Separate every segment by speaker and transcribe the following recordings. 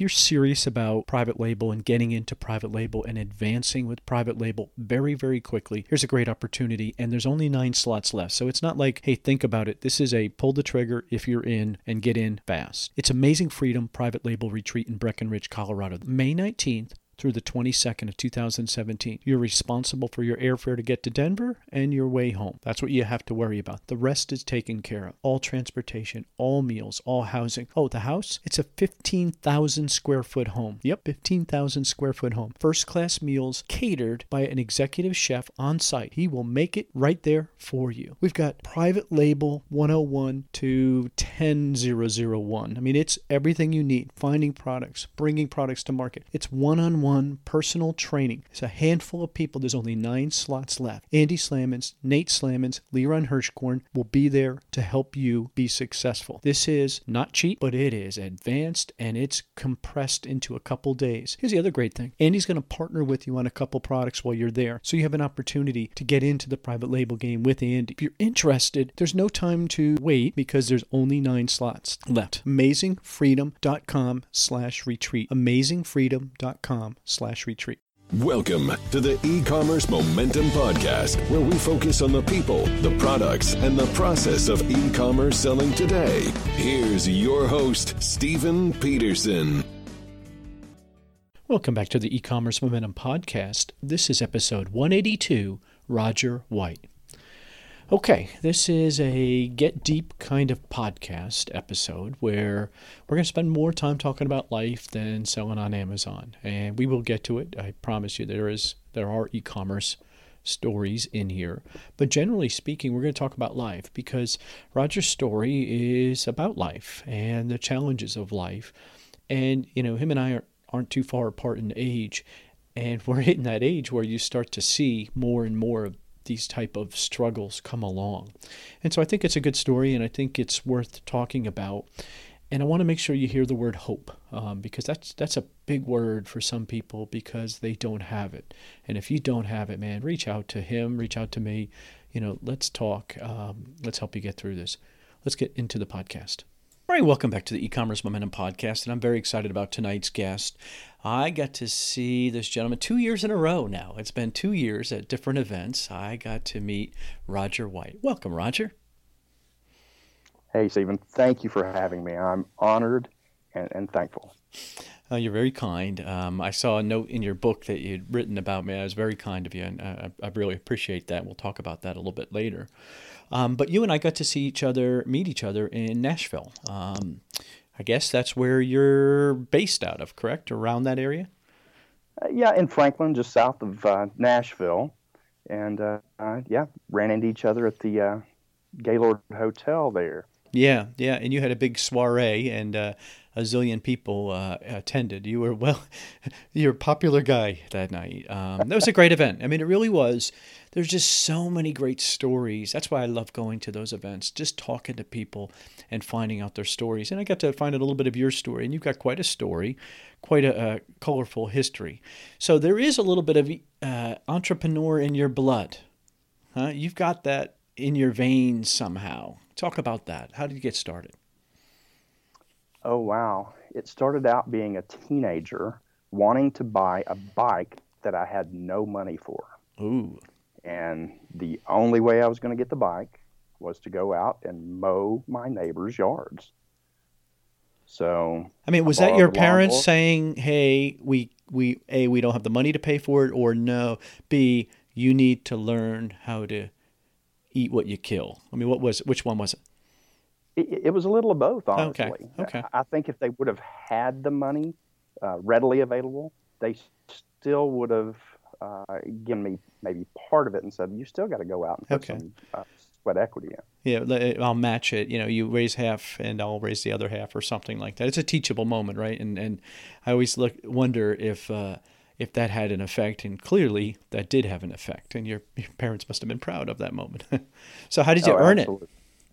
Speaker 1: you're serious about private label and getting into private label and advancing with private label very, very quickly, here's a great opportunity. And there's only 9 slots left. So it's not like, hey, think about it. This is a pull the trigger if you're in and get in fast. It's Amazing Freedom Private Label Retreat in Breckenridge, Colorado, May 19th through the 22nd of 2017. You're responsible for your airfare to get to Denver and your way home. That's what you have to worry about. The rest is taken care of. All transportation, all meals, all housing. Oh, the house? It's a 15,000 square foot home. Yep, 15,000 square foot home. First class meals catered by an executive chef on site. He will make it right there for you. We've got private label 101 to 10001. I mean, it's everything you need. Finding products, bringing products to market. It's one-on-one personal training. It's a handful of people. There's only 9 slots left. Andy Slamans, Nate Slamans, Leron Hirschkorn will be there to help you be successful. This is not cheap, but it is advanced and it's compressed into a couple days. Here's the other great thing. Andy's going to partner with you on a couple products while you're there. So you have an opportunity to get into the private label game with Andy. If you're interested, there's no time to wait because there's only 9 slots left. AmazingFreedom.com/retreat. AmazingFreedom.com/retreat.
Speaker 2: Welcome to the E-commerce Momentum Podcast, where we focus on the people, the products, and the process of e-commerce selling today. Here's your host, Stephen Peterson.
Speaker 1: Welcome back to the E-commerce Momentum Podcast. This is episode 182, Roger White. Okay, this is a get deep kind of podcast episode where we're going to spend more time talking about life than selling on Amazon. And we will get to it. I promise you there are e-commerce stories in here. But generally speaking, we're going to talk about life because Roger's story is about life and the challenges of life. And, you know, him and I aren't too far apart in age. And we're hitting that age where you start to see more and more of these type of struggles come along. And so I think it's a good story and I think it's worth talking about. And I want to make sure you hear the word hope because that's a big word for some people because they don't have it. And if you don't have it, man, reach out to him, reach out to me. You know, let's talk. Let's help you get through this. Let's get into the podcast. All right, welcome back to the E-commerce Momentum Podcast, and I'm very excited about tonight's guest. I got to see this gentleman 2 years in a row now. It's been 2 years at different events. I got to meet Roger White. Welcome, Roger.
Speaker 3: Hey, Stephen. Thank you for having me. I'm honored and thankful.
Speaker 1: You're very kind. I saw a note in your book that you'd written about me. I was very kind of you, and I really appreciate that. We'll talk about that a little bit later. But you and I got to meet each other in Nashville. I guess that's where you're based out of, correct? Around that area?
Speaker 3: Yeah, in Franklin, just south of Nashville. And, ran into each other at the Gaylord Hotel there.
Speaker 1: Yeah, and you had a big soiree, and a zillion people attended. You're a popular guy that night. That was a great event. I mean, it really was. There's just so many great stories. That's why I love going to those events, just talking to people and finding out their stories. And I got to find out a little bit of your story, and you've got quite a story, quite a colorful history. So there is a little bit of entrepreneur in your blood. Huh? You've got that in your veins somehow. Talk about that. How did you get started?
Speaker 3: Oh, wow. It started out being a teenager wanting to buy a bike that I had no money for.
Speaker 1: Ooh.
Speaker 3: And the only way I was going to get the bike was to go out and mow my neighbors' yards. So,
Speaker 1: I mean, was that your parents saying, "Hey, we don't have the money to pay for it," or no, B, you need to learn how to eat what you kill? I mean, which one was it?
Speaker 3: It was a little of both, honestly.
Speaker 1: Okay.
Speaker 3: I think if they would have had the money readily available, they still would have given me maybe part of it and said, you still got to go out and put some sweat equity in.
Speaker 1: Yeah, I'll match it. You know, you raise half and I'll raise the other half or something like that. It's a teachable moment, right? And I always wonder if that had an effect, and clearly that did have an effect, and your parents must have been proud of that moment. So how did you earn
Speaker 3: absolutely.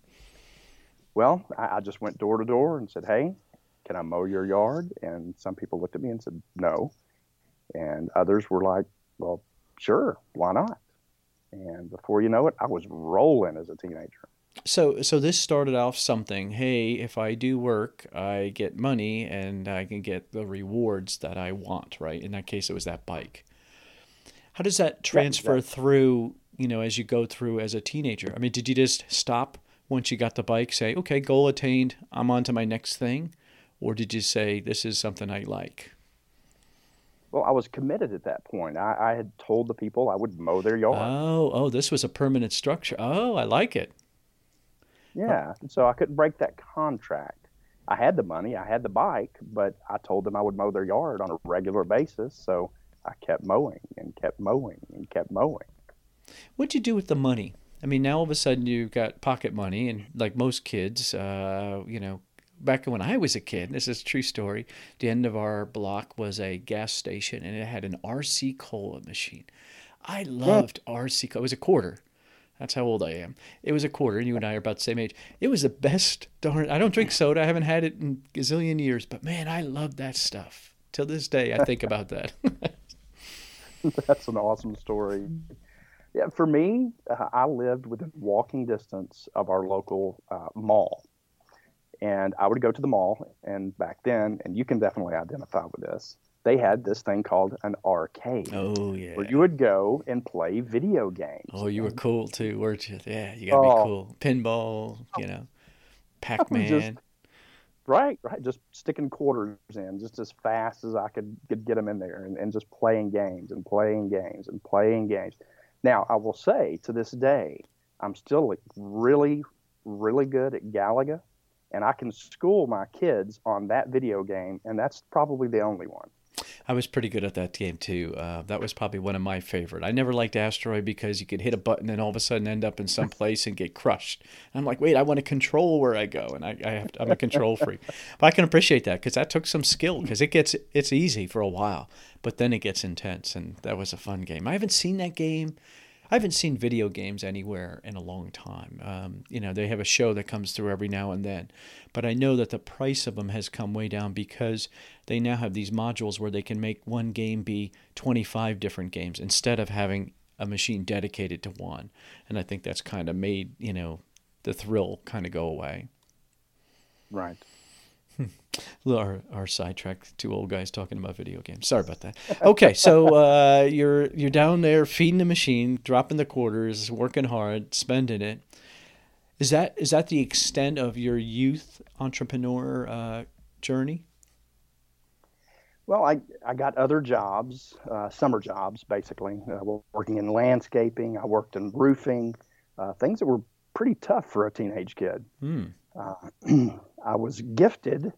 Speaker 3: Well, I just went door to door and said, hey, can I mow your yard? And some people looked at me and said, no. And others were like, well, sure, why not? And before you know it, I was rolling as a teenager.
Speaker 1: So this started off something. Hey, if I do work, I get money and I can get the rewards that I want, right? In that case, it was that bike. How does that
Speaker 3: Yeah,
Speaker 1: transfer
Speaker 3: exactly.
Speaker 1: through, as you go through as a teenager? I mean, did you just stop once you got the bike, say, okay, goal attained, I'm on to my next thing? Or did you say, this is something I like?
Speaker 3: Well, I was committed at that point. I had told the people I would mow their yard.
Speaker 1: This was a permanent structure. Oh, I like it. Uh,
Speaker 3: Yeah, so I couldn't break that contract. I had the money, I had the bike, but I told them I would mow their yard on a regular basis. So I kept mowing and kept mowing and kept mowing.
Speaker 1: What'd you do with the money? I mean, now all of a sudden you've got pocket money, and like most kids, back when I was a kid, this is a true story, the end of our block was a gas station, and it had an RC Cola machine. I
Speaker 3: Mm.
Speaker 1: loved RC Cola. It was a quarter. That's how old I am. It was a quarter, and you and I are about the same age. It was the best darn. I don't drink soda. I haven't had it in a gazillion years, but man, I loved that stuff. Till this day, I think about that.
Speaker 3: That's an awesome story. Yeah, for me, I lived within walking distance of our local mall. And I would go to the mall, and back then, and you can definitely identify with this, they had this thing called an arcade
Speaker 1: Oh
Speaker 3: where
Speaker 1: yeah.
Speaker 3: you would go and play video games.
Speaker 1: Oh, you were
Speaker 3: And
Speaker 1: cool too, weren't you? Yeah, you gotta be
Speaker 3: oh,
Speaker 1: cool. Pinball,
Speaker 3: I was just
Speaker 1: Pac-Man.
Speaker 3: right, just sticking quarters in just as fast as I could get them in there, and just playing games and playing games and playing games. Now, I will say to this day, I'm still like really, really good at Galaga, and I can school my kids on that video game, and that's probably the only one.
Speaker 1: I was pretty good at that game too. That was probably one of my favorite. I never liked Asteroid because you could hit a button and all of a sudden end up in some place and get crushed. I'm like, wait, I want to control where I go, and I'm a control freak. But I can appreciate that because that took some skill because it's easy for a while, but then it gets intense, and that was a fun game. I haven't seen that game. I haven't seen video games anywhere in a long time. They have a show that comes through every now and then, but I know that the price of them has come way down because they now have these modules where they can make one game be 25 different games instead of having a machine dedicated to one. And I think that's kind of made, the thrill kind of go away.
Speaker 3: Right.
Speaker 1: Our sidetrack, two old guys talking about video games. Sorry about that. Okay, so you're down there feeding the machine, dropping the quarters, working hard, spending it. Is that the extent of your youth entrepreneur journey?
Speaker 3: Well, I got other jobs, summer jobs, basically, working in landscaping. I worked in roofing, things that were pretty tough for a teenage kid.
Speaker 1: Hmm.
Speaker 3: Uh, I was gifted,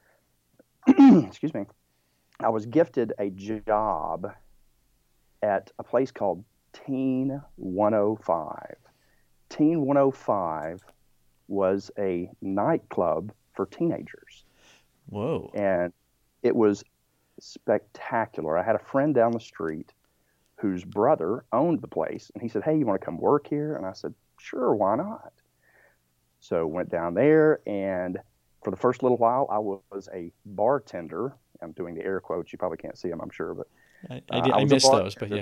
Speaker 3: excuse me, I was gifted a job at a place called Teen 105. Teen 105 was a nightclub for teenagers,
Speaker 1: Whoa.
Speaker 3: and it was spectacular. I had a friend down the street whose brother owned the place, and he said, "Hey, you want to come work here?" And I said, "Sure, why not?" So went down there, and for the first little while, I was a bartender. I'm doing the air quotes. You probably can't see them, I'm sure, but I
Speaker 1: I
Speaker 3: was a
Speaker 1: missed those, but
Speaker 3: bartender
Speaker 1: yeah.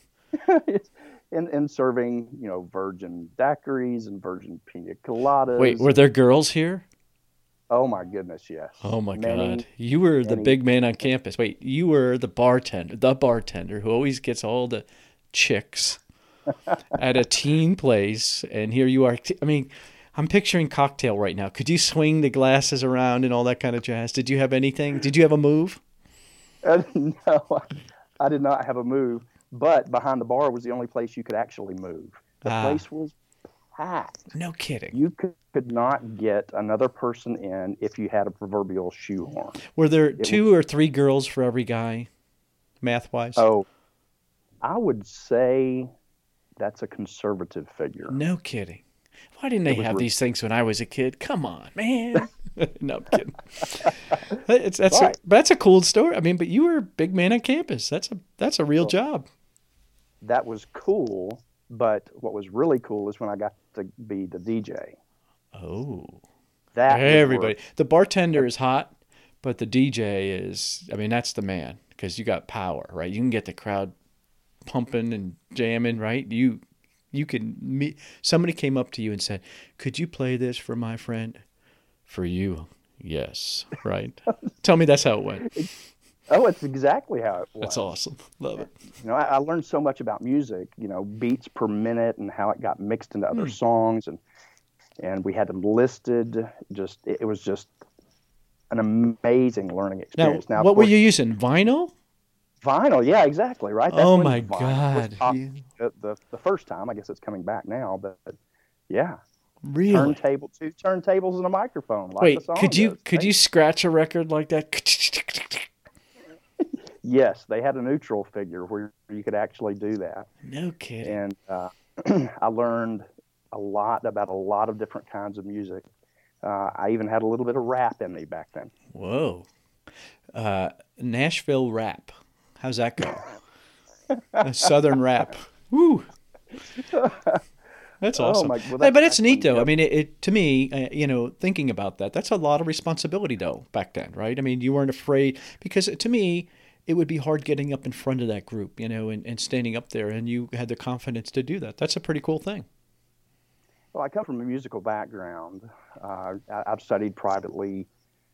Speaker 3: and serving, virgin daiquiris and virgin pina
Speaker 1: Wait,
Speaker 3: coladas.
Speaker 1: were there girls here?
Speaker 3: Oh my goodness, yes,
Speaker 1: Oh my
Speaker 3: many,
Speaker 1: God. You were the
Speaker 3: many.
Speaker 1: big man on campus. Wait, you were the bartender who always gets all the chicks at a teen place, and here you are. I mean, I'm picturing cocktail right now. Could you swing the glasses around and all that kind of jazz? Did you have anything? Did you have a move?
Speaker 3: No, I did not have a move, but behind the bar was the only place you could actually move. The
Speaker 1: Ah,
Speaker 3: place was packed.
Speaker 1: no kidding.
Speaker 3: You could not get another person in if you had a proverbial shoehorn.
Speaker 1: Were there
Speaker 3: It
Speaker 1: two
Speaker 3: was,
Speaker 1: or three girls for every guy, math wise?
Speaker 3: oh, I would say that's a conservative figure.
Speaker 1: No kidding. Why didn't they
Speaker 3: It was,
Speaker 1: have these things when I was a kid? Come on, man. No, I'm kidding.
Speaker 3: right.
Speaker 1: That's a cool story. I mean, but you were a big man on campus. That's a real
Speaker 3: Well,
Speaker 1: job.
Speaker 3: that was cool, but what was really cool is when I got to be the DJ.
Speaker 1: Oh,
Speaker 3: That was where,
Speaker 1: everybody. The bartender is hot, but the DJ is. I mean, that's the man because you got power, right? You can get the crowd pumping and jamming, right? you can meet, somebody came up to you and said, could you play this for my friend? For you. Yes. Right. Tell me that's how it went.
Speaker 3: Oh, it's exactly how it was.
Speaker 1: That's awesome. Love it.
Speaker 3: I learned so much about music, beats per minute and how it got mixed into other songs, and we had them listed. It was just an amazing learning experience.
Speaker 1: Now what were you using? Vinyl?
Speaker 3: Vinyl, yeah, exactly, right.
Speaker 1: That's my God!
Speaker 3: The first time, I guess it's coming back now, but yeah.
Speaker 1: Really?
Speaker 3: Two turntables and a microphone. Like
Speaker 1: Wait,
Speaker 3: the song
Speaker 1: could you scratch a record like that?
Speaker 3: Yes, they had a neutral figure where you could actually do that.
Speaker 1: No kidding.
Speaker 3: And I learned a lot about a lot of different kinds of music. I even had a little bit of rap in me back then.
Speaker 1: Whoa. Nashville rap. How's that go? Southern rap. Woo. That's awesome. But it's neat, though. I mean, it to me, thinking about that, that's a lot of responsibility, though, back then, right? I mean, you weren't afraid, because to me, it would be hard getting up in front of that group, and standing up there, and you had the confidence to do that. That's a pretty cool thing.
Speaker 3: Well, I come from a musical background. I've studied privately,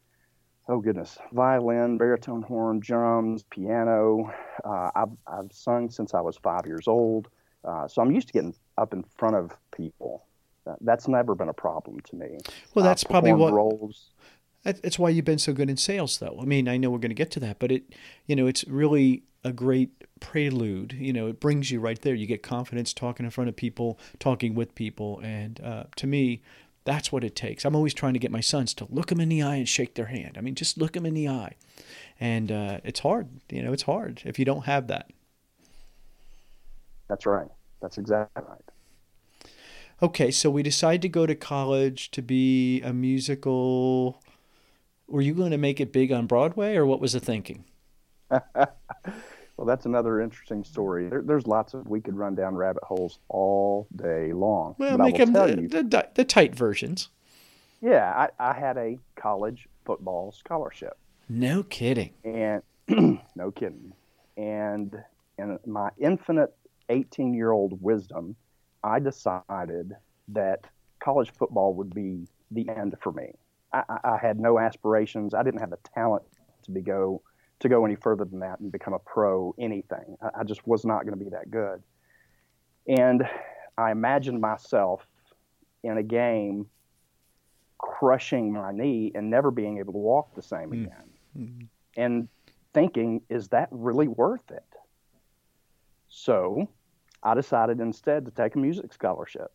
Speaker 3: violin, baritone horn, drums, piano. I've sung since I was 5 years old. So I'm used to getting up in front of people. That's never been a problem to me.
Speaker 1: Well, that's probably what
Speaker 3: roles.
Speaker 1: It's why you've been so good in sales, though. I mean, I know we're going to get to that, but it's really a great prelude. It brings you right there. You get confidence talking in front of people, talking with people, and to me, that's what it takes. I'm always trying to get my sons to look them in the eye and shake their hand. I mean, just look them in the eye, and it's hard. It's hard if you don't have that.
Speaker 3: That's right. That's exactly right.
Speaker 1: Okay, so we decided to go to college to be a musical. Were you going to make it big on Broadway, or what was the thinking?
Speaker 3: Well, that's another interesting story. There's lots of, we could run down rabbit holes all day long.
Speaker 1: Well, make them the tight versions.
Speaker 3: Yeah, I had a college football scholarship.
Speaker 1: No kidding.
Speaker 3: And no kidding. And in my infinite 18-year-old wisdom, I decided that college football would be the end for me. I had no aspirations. I didn't have the talent to go any further than that and become a pro anything. I just was not going to be that good. And I imagined myself in a game crushing my knee and never being able to walk the same again. Mm-hmm. And thinking, is that really worth it? So I decided instead to take a music scholarship.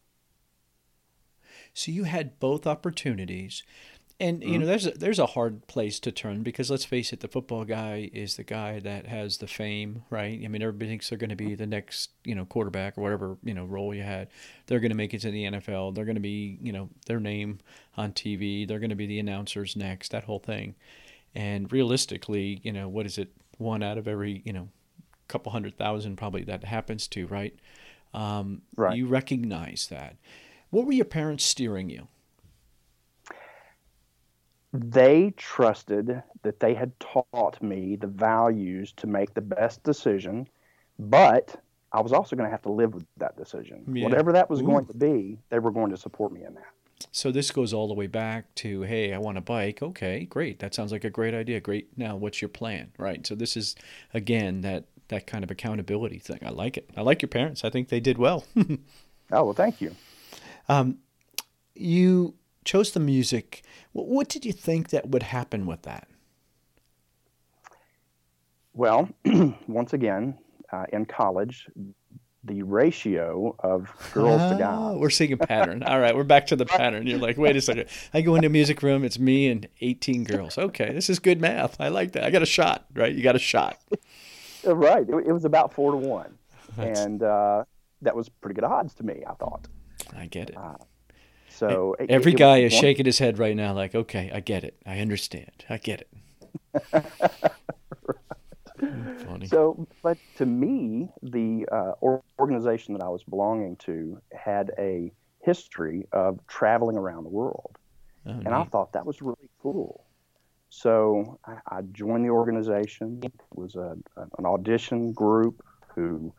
Speaker 1: So you had both opportunities. And, there's a hard place to turn, because let's face it, the football guy is the guy that has the fame, right? I mean, everybody thinks they're going to be the next, quarterback or whatever, role you had. They're going to make it to the NFL. They're going to be, their name on TV. They're going to be the announcers next, that whole thing. And realistically, what is it? One out of every, couple 100,000 probably that happens to, right? Right. You recognize that. What were your parents steering you?
Speaker 3: They trusted that they had taught me the values to make the best decision, but I was also going to have to live with that decision. Yeah. Whatever that was going to be, they were going to support me in that.
Speaker 1: So this goes all the way back to, hey, I want a bike. Okay, great. That sounds like a great idea. Great. Now, what's your plan, right? So this is, again, that kind of accountability thing. I like it. I like your parents. I think they did well.
Speaker 3: Oh, well, thank you.
Speaker 1: You chose the music. What did you think that would happen with that?
Speaker 3: Well, once again, in college, the ratio of girls to guys.
Speaker 1: We're seeing a pattern. All right, we're back to the pattern. You're like, wait a second. I go into a music room, it's me and 18 girls. Okay, this is good math. I like that. I got a shot, right? You got a shot.
Speaker 3: Right. It was about 4-1. And that was pretty good odds to me, I thought.
Speaker 1: I get it.
Speaker 3: So
Speaker 1: every guy is shaking his head right now like, okay, I get it. I understand. I get it. Funny.
Speaker 3: So, but to me, the organization that I was belonging to had a history of traveling around the world. Oh, and neat. I thought that was really cool. So I joined the organization. It was an audition group who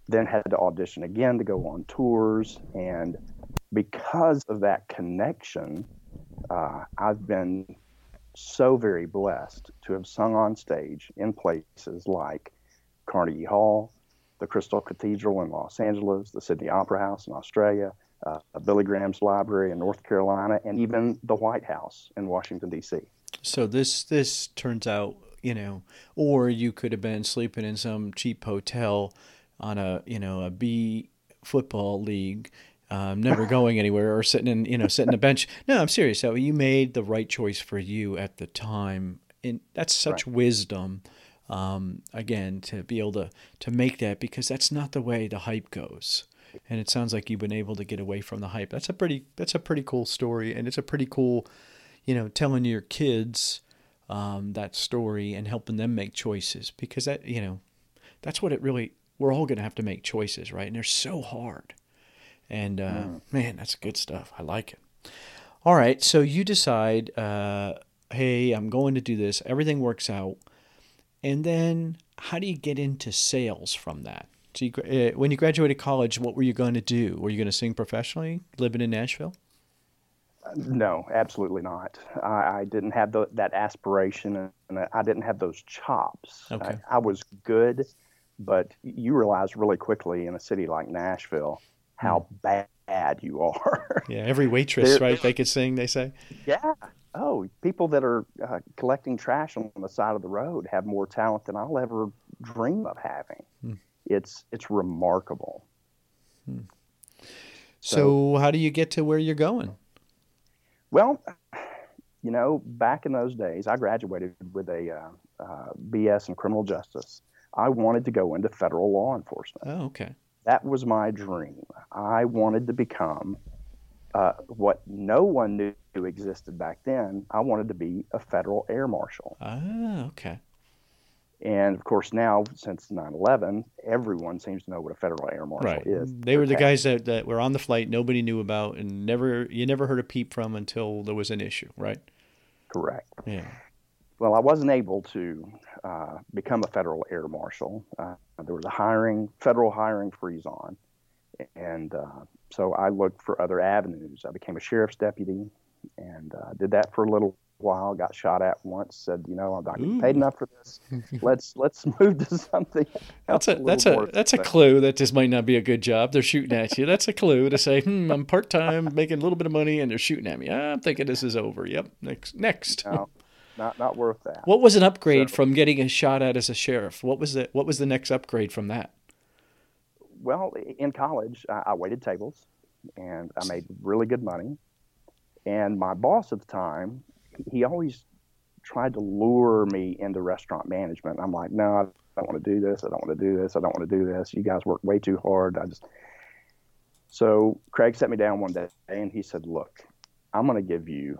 Speaker 3: then had to audition again to go on tours. And because of that connection, I've been so very blessed to have sung on stage in places like Carnegie Hall, the Crystal Cathedral in Los Angeles, the Sydney Opera House in Australia, Billy Graham's Library in North Carolina, and even the White House in Washington, D.C.
Speaker 1: So this turns out, or you could have been sleeping in some cheap hotel on a B football league, never going anywhere, or sitting in a bench. No, I'm serious. So you made the right choice for you at the time, and that's such wisdom. Again, to be able to make that, because that's not the way the hype goes. And it sounds like you've been able to get away from the hype. That's a pretty cool story, and it's a pretty cool, telling your kids that story and helping them make choices, because that's what it really. We're all going to have to make choices, right? And they're so hard. And man, that's good stuff. I like it. All right, so you decide, hey, I'm going to do this. Everything works out. And then how do you get into sales from that? So when you graduated college, what were you going to do? Were you going to sing professionally, living in Nashville?
Speaker 3: No, absolutely not. I didn't have that aspiration, and I didn't have those chops.
Speaker 1: Okay.
Speaker 3: I was good, but you realize really quickly in a city like Nashville how bad you are.
Speaker 1: Yeah, every waitress, right? They could sing, they say.
Speaker 3: Yeah. Oh, people that are collecting trash on the side of the road have more talent than I'll ever dream of having. It's remarkable.
Speaker 1: So how do you get to where you're going?
Speaker 3: Well, back in those days, I graduated with a BS in criminal justice. I wanted to go into federal law enforcement.
Speaker 1: Oh, okay.
Speaker 3: That was my dream. I wanted to become what no one knew existed back then. I wanted to be a federal air marshal.
Speaker 1: Ah, okay.
Speaker 3: And of course, now since 9/11, everyone seems to know what a federal air marshal is.
Speaker 1: They were the guys that were on the flight nobody knew about, and you never heard a peep from until there was an issue, right?
Speaker 3: Correct.
Speaker 1: Yeah.
Speaker 3: Well, I wasn't able to become a federal air marshal. There was a federal hiring freeze on, and so I looked for other avenues. I became a sheriff's deputy, and did that for a little while. Got shot at once. Said, I'm not getting paid enough for this. Let's move to something else.
Speaker 1: That's a clue that this might not be a good job. They're shooting at you. That's a clue to say, I'm part time, making a little bit of money, and they're shooting at me. I'm thinking this is over. Yep. Next.
Speaker 3: No, not worth that.
Speaker 1: What was an upgrade from getting a shot at as a sheriff? What was the next upgrade from that?
Speaker 3: Well, in college, I waited tables, and I made really good money. And my boss at the time, he always tried to lure me into restaurant management. I'm like, no, I don't want to do this. I don't want to do this. I don't want to do this. You guys work way too hard. So Craig sat me down one day, and he said, look, I'm going to give you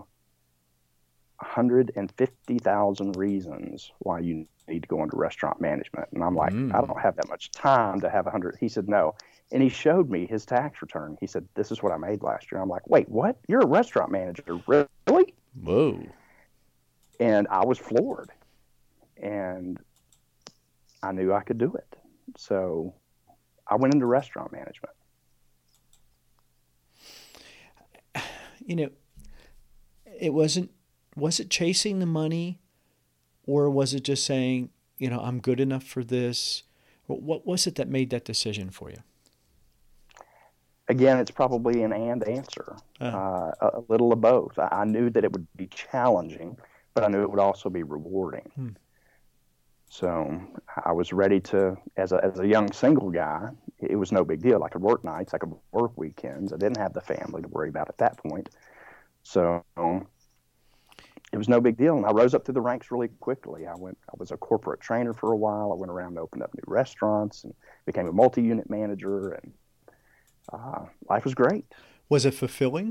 Speaker 3: 150,000 reasons why you need to go into restaurant management. And I'm like, I don't have that much time to have 100. He said, no. And he showed me his tax return. He said, this is what I made last year. I'm like, wait, what? You're a restaurant manager? Really?
Speaker 1: Whoa.
Speaker 3: And I was floored. And I knew I could do it. So I went into restaurant management.
Speaker 1: Was it chasing the money, or was it just saying, I'm good enough for this? What was it that made that decision for you?
Speaker 3: Again, it's probably an and answer, a little of both. I knew that it would be challenging, but I knew it would also be rewarding. So I was ready to, as a young single guy, it was no big deal. I could work nights, I could work weekends. I didn't have the family to worry about at that point. So it was no big deal. And I rose up through the ranks really quickly. I was a corporate trainer for a while. I went around and opened up new restaurants and became a multi-unit manager, and life was great.
Speaker 1: Was it fulfilling?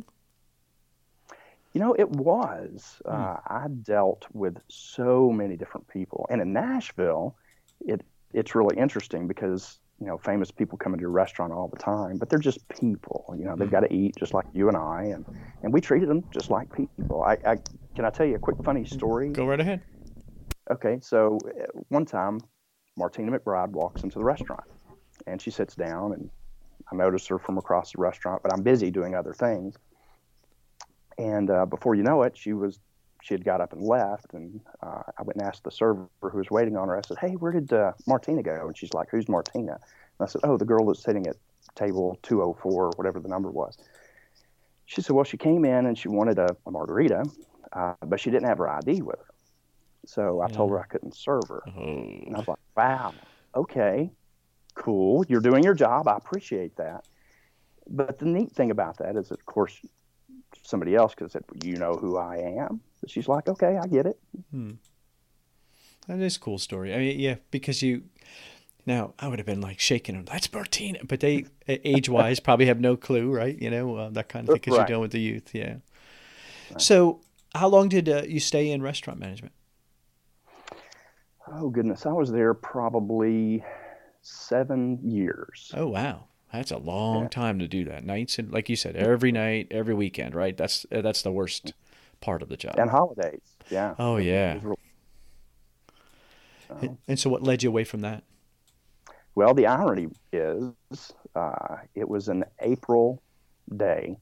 Speaker 3: It was. I dealt with so many different people. And in Nashville, it's really interesting because, famous people come into your restaurant all the time, but they're just people. They've got to eat just like you and I, and we treated them just like people. Can I tell you a quick funny story?
Speaker 1: Go right ahead.
Speaker 3: Okay, so one time, Martina McBride walks into the restaurant, and she sits down, and I notice her from across the restaurant, but I'm busy doing other things. And before you know it, she had got up and left, and I went and asked the server who was waiting on her. I said, "Hey, where did Martina go?" And she's like, "Who's Martina?" And I said, "Oh, the girl that's sitting at table 204, or whatever the number was." She said, "Well, she came in and she wanted a margarita, but she didn't have her ID with her. So I told her I couldn't serve her." And I was like, "Wow, okay, cool. You're doing your job. I appreciate that." But the neat thing about that is, of course, somebody else could have said, "Well, you know who I am." But she's like, "Okay, I get it."
Speaker 1: That is a cool story. I mean, yeah, because now I would have been like shaking them. That's Martina. But they, age-wise, probably have no clue, right? That kind of thing, because you're dealing with the youth, yeah. Right. So how long did you stay in restaurant management?
Speaker 3: Oh, goodness. I was there probably 7 years.
Speaker 1: Oh, wow. That's a long time to do that. Nights, and like you said, every night, every weekend, right? That's the worst part of the job.
Speaker 3: And holidays, yeah.
Speaker 1: Oh, yeah. And so what led you away from that?
Speaker 3: Well, the irony is it was an April day,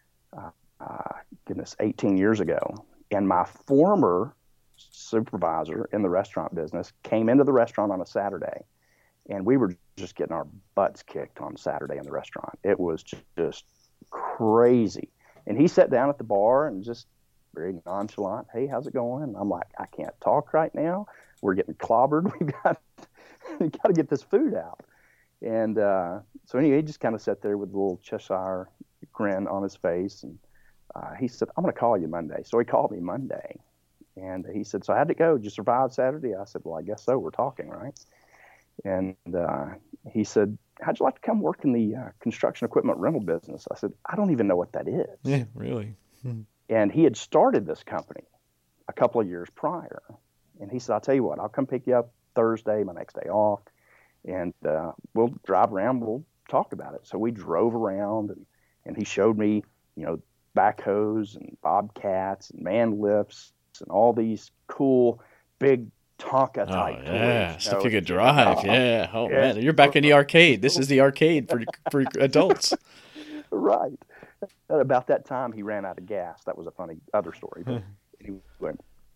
Speaker 3: 18 years ago, and my former supervisor in the restaurant business came into the restaurant on a Saturday, and we were just getting our butts kicked on Saturday in the restaurant. It was just crazy. And he sat down at the bar and just very nonchalant, "Hey, how's it going?" And I'm like, "I can't talk right now. We're getting clobbered. we got to get this food out." And so anyway, he just kind of sat there with a little Cheshire grin on his face. And he said, "I'm going to call you Monday." So he called me Monday. And he said, "So how'd it go? Did you survive Saturday?" I said, "Well, I guess so. We're talking, right?" And he said, "How'd you like to come work in the construction equipment rental business?" I said, "I don't even know what that is."
Speaker 1: Yeah, really.
Speaker 3: And he had started this company a couple of years prior. And he said, "I'll tell you what, I'll come pick you up Thursday, my next day off, and we'll drive around, we'll talk about it." So we drove around, and he showed me, backhoes and bobcats and man lifts and all these cool big Tonka type toys.
Speaker 1: Yeah, stuff you could drive. Yeah. Oh, yeah. Man, you're back in the arcade. This is the arcade for adults.
Speaker 3: Right. About that time, he ran out of gas. That was a funny other story. But anyway,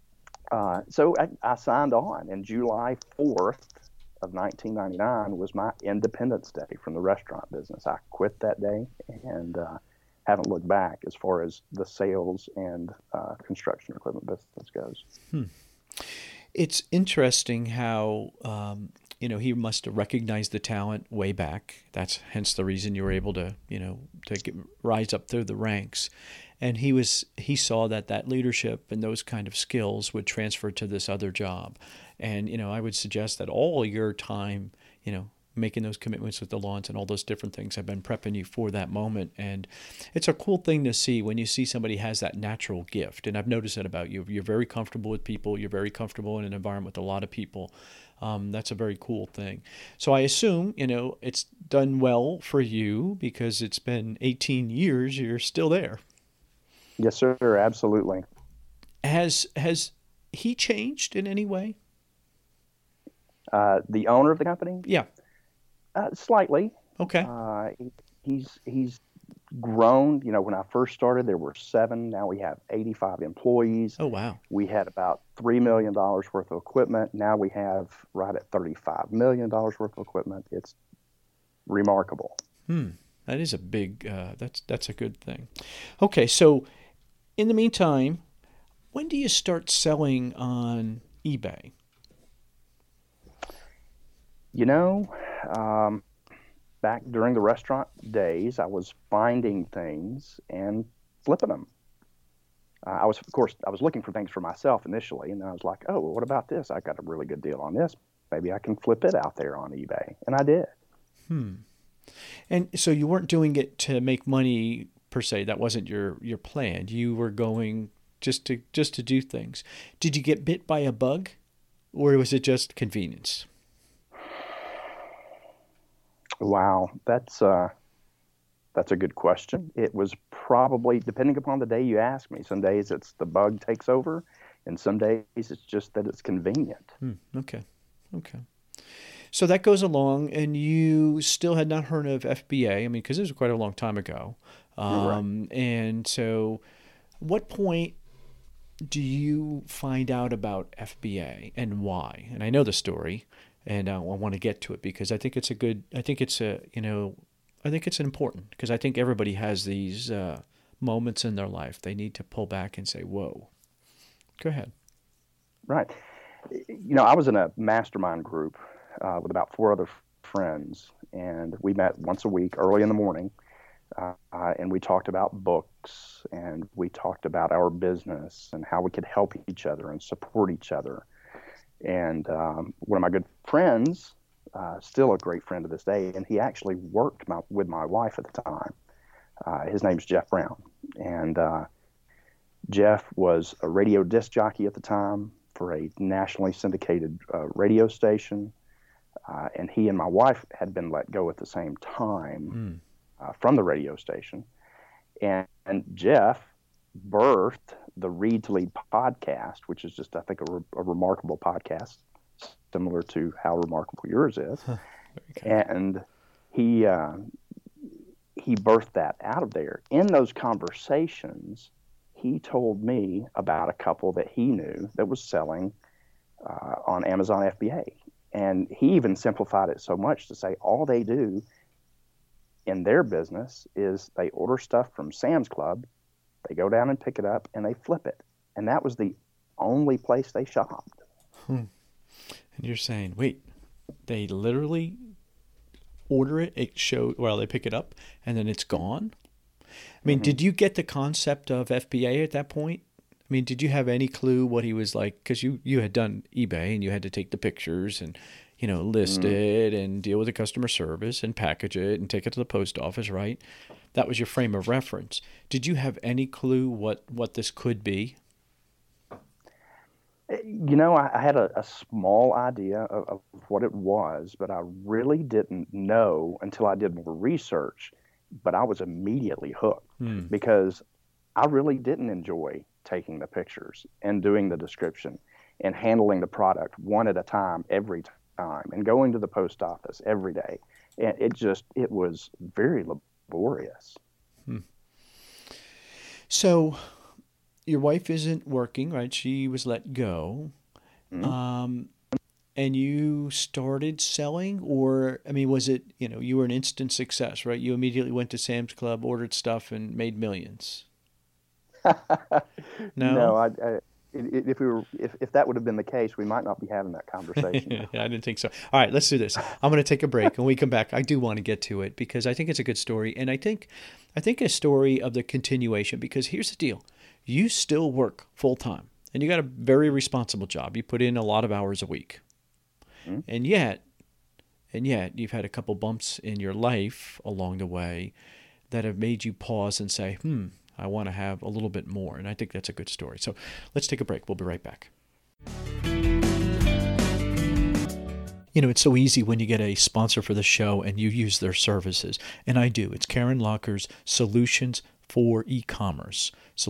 Speaker 3: so I signed on, and July 4th of 1999 was my Independence Day from the restaurant business. I quit that day and haven't looked back as far as the sales and construction equipment business goes.
Speaker 1: It's interesting how, he must have recognized the talent way back. That's hence the reason you were able to, rise up through the ranks. And he saw that leadership and those kind of skills would transfer to this other job. And, I would suggest that all your time, making those commitments with the launch and all those different things have been prepping you for that moment. And it's a cool thing to see when you see somebody has that natural gift. And I've noticed that about you. You're very comfortable with people. You're very comfortable in an environment with a lot of people. That's a very cool thing. So I assume, it's done well for you because it's been 18 years. You're still there.
Speaker 3: Yes, sir. Absolutely.
Speaker 1: Has he changed in any way?
Speaker 3: The owner of the company?
Speaker 1: Yeah.
Speaker 3: Slightly.
Speaker 1: Okay.
Speaker 3: He's grown. When I first started, there were 7. Now we have 85 employees.
Speaker 1: Oh, wow.
Speaker 3: We had about $3 million worth of equipment. Now we have right at $35 million worth of equipment. It's remarkable.
Speaker 1: That is a big, that's a good thing. Okay. So in the meantime, when do you start selling on eBay?
Speaker 3: Back during the restaurant days, I was finding things and flipping them. I was looking for things for myself initially, and then I was like, "Oh, well, what about this? I got a really good deal on this. Maybe I can flip it out there on eBay." And I did.
Speaker 1: And so you weren't doing it to make money per se. That wasn't your plan. You were going just to do things. Did you get bit by a bug, or was it just convenience?
Speaker 3: Wow, that's a good question. It was probably, depending upon the day you ask me. Some days it's the bug takes over, and some days it's just that it's convenient.
Speaker 1: Okay. So that goes along, and you still had not heard of FBA. I mean, because it was quite a long time ago.
Speaker 3: Right.
Speaker 1: And so what point do you find out about FBA and why? And I know the story, and I want to get to it because I think it's important because I think everybody has these moments in their life. They need to pull back and say, whoa. Go ahead.
Speaker 3: Right. I was in a mastermind group with about 4 other friends, and we met once a week early in the morning, and we talked about books, and we talked about our business and how we could help each other and support each other. And one of my good friends, still a great friend to this day, and he actually worked with my wife at the time. His name's Jeff Brown, and Jeff was a radio disc jockey at the time for a nationally syndicated radio station, and he and my wife had been let go at the same time from the radio station. And Jeff birthed the Read to Lead podcast, which is just, I think, a remarkable podcast, similar to how remarkable yours is. And he birthed that out of there. In those conversations, he told me about a couple that he knew that was selling on Amazon FBA. And he even simplified it so much to say all they do in their business is they order stuff from Sam's Club, they go down and pick it up, and they flip it. And that was the only place they shopped.
Speaker 1: And you're saying, wait, they literally order it, they pick it up, and then it's gone? I mean, did you get the concept of FBA at that point? I mean, did you have any clue what he was like? Because you had done eBay and you had to take the pictures and, list it and deal with the customer service and package it and take it to the post office, right? That was your frame of reference. Did you have any clue what this could be?
Speaker 3: I had a small idea of what it was, but I really didn't know until I did more research. But I was immediately hooked because I really didn't enjoy taking the pictures and doing the description and handling the product one at a time every time and going to the post office every day. And it was very laborious.
Speaker 1: So your wife isn't working, right? She was let go. And you started selling, or, I mean, was it, you were an instant success, right? You immediately went to Sam's Club, ordered stuff, and made millions.
Speaker 3: No, if that would have been the case, we might not be having that conversation.
Speaker 1: I didn't think so. All right, let's do this. I'm going to take a break. When we come back, I do want to get to it because I think it's a good story. And I think a story of the continuation, because here's the deal. You still work full time and you got a very responsible job. You put in a lot of hours a week. And yet you've had a couple bumps in your life along the way that have made you pause and say, I want to have a little bit more. And I think that's a good story. So let's take a break. We'll be right back. It's so easy when you get a sponsor for the show and you use their services. And I do. It's Karen Locker's Solutions for E-commerce.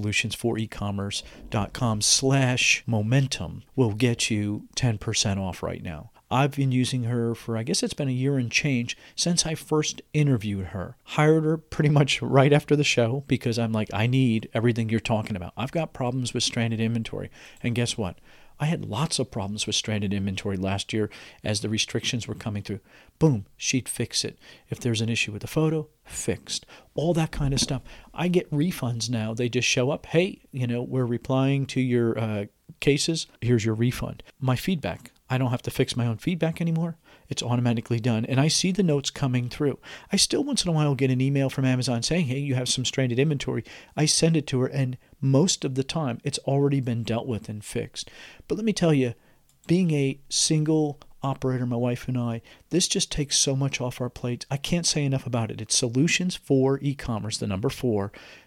Speaker 1: Solutionsforecommerce.com/momentum will get you 10% off right now. I've been using her for, I guess it's been a year and change since I first interviewed her. Hired her pretty much right after the show because I'm like, I need everything you're talking about. I've got problems with stranded inventory. And guess what? I had lots of problems with stranded inventory last year as the restrictions were coming through. Boom, she'd fix it. If there's an issue with the photo, fixed. All that kind of stuff. I get refunds now. They just show up. Hey, we're replying to your cases. Here's your refund. My feedback. I don't have to fix my own feedback anymore. It's automatically done. And I see the notes coming through. I still once in a while get an email from Amazon saying, hey, you have some stranded inventory. I send it to her, and most of the time it's already been dealt with and fixed. But let me tell you, being a single operator, my wife and I, this just takes so much off our plates. I can't say enough about it. It's Solutions for E-commerce, the number 4,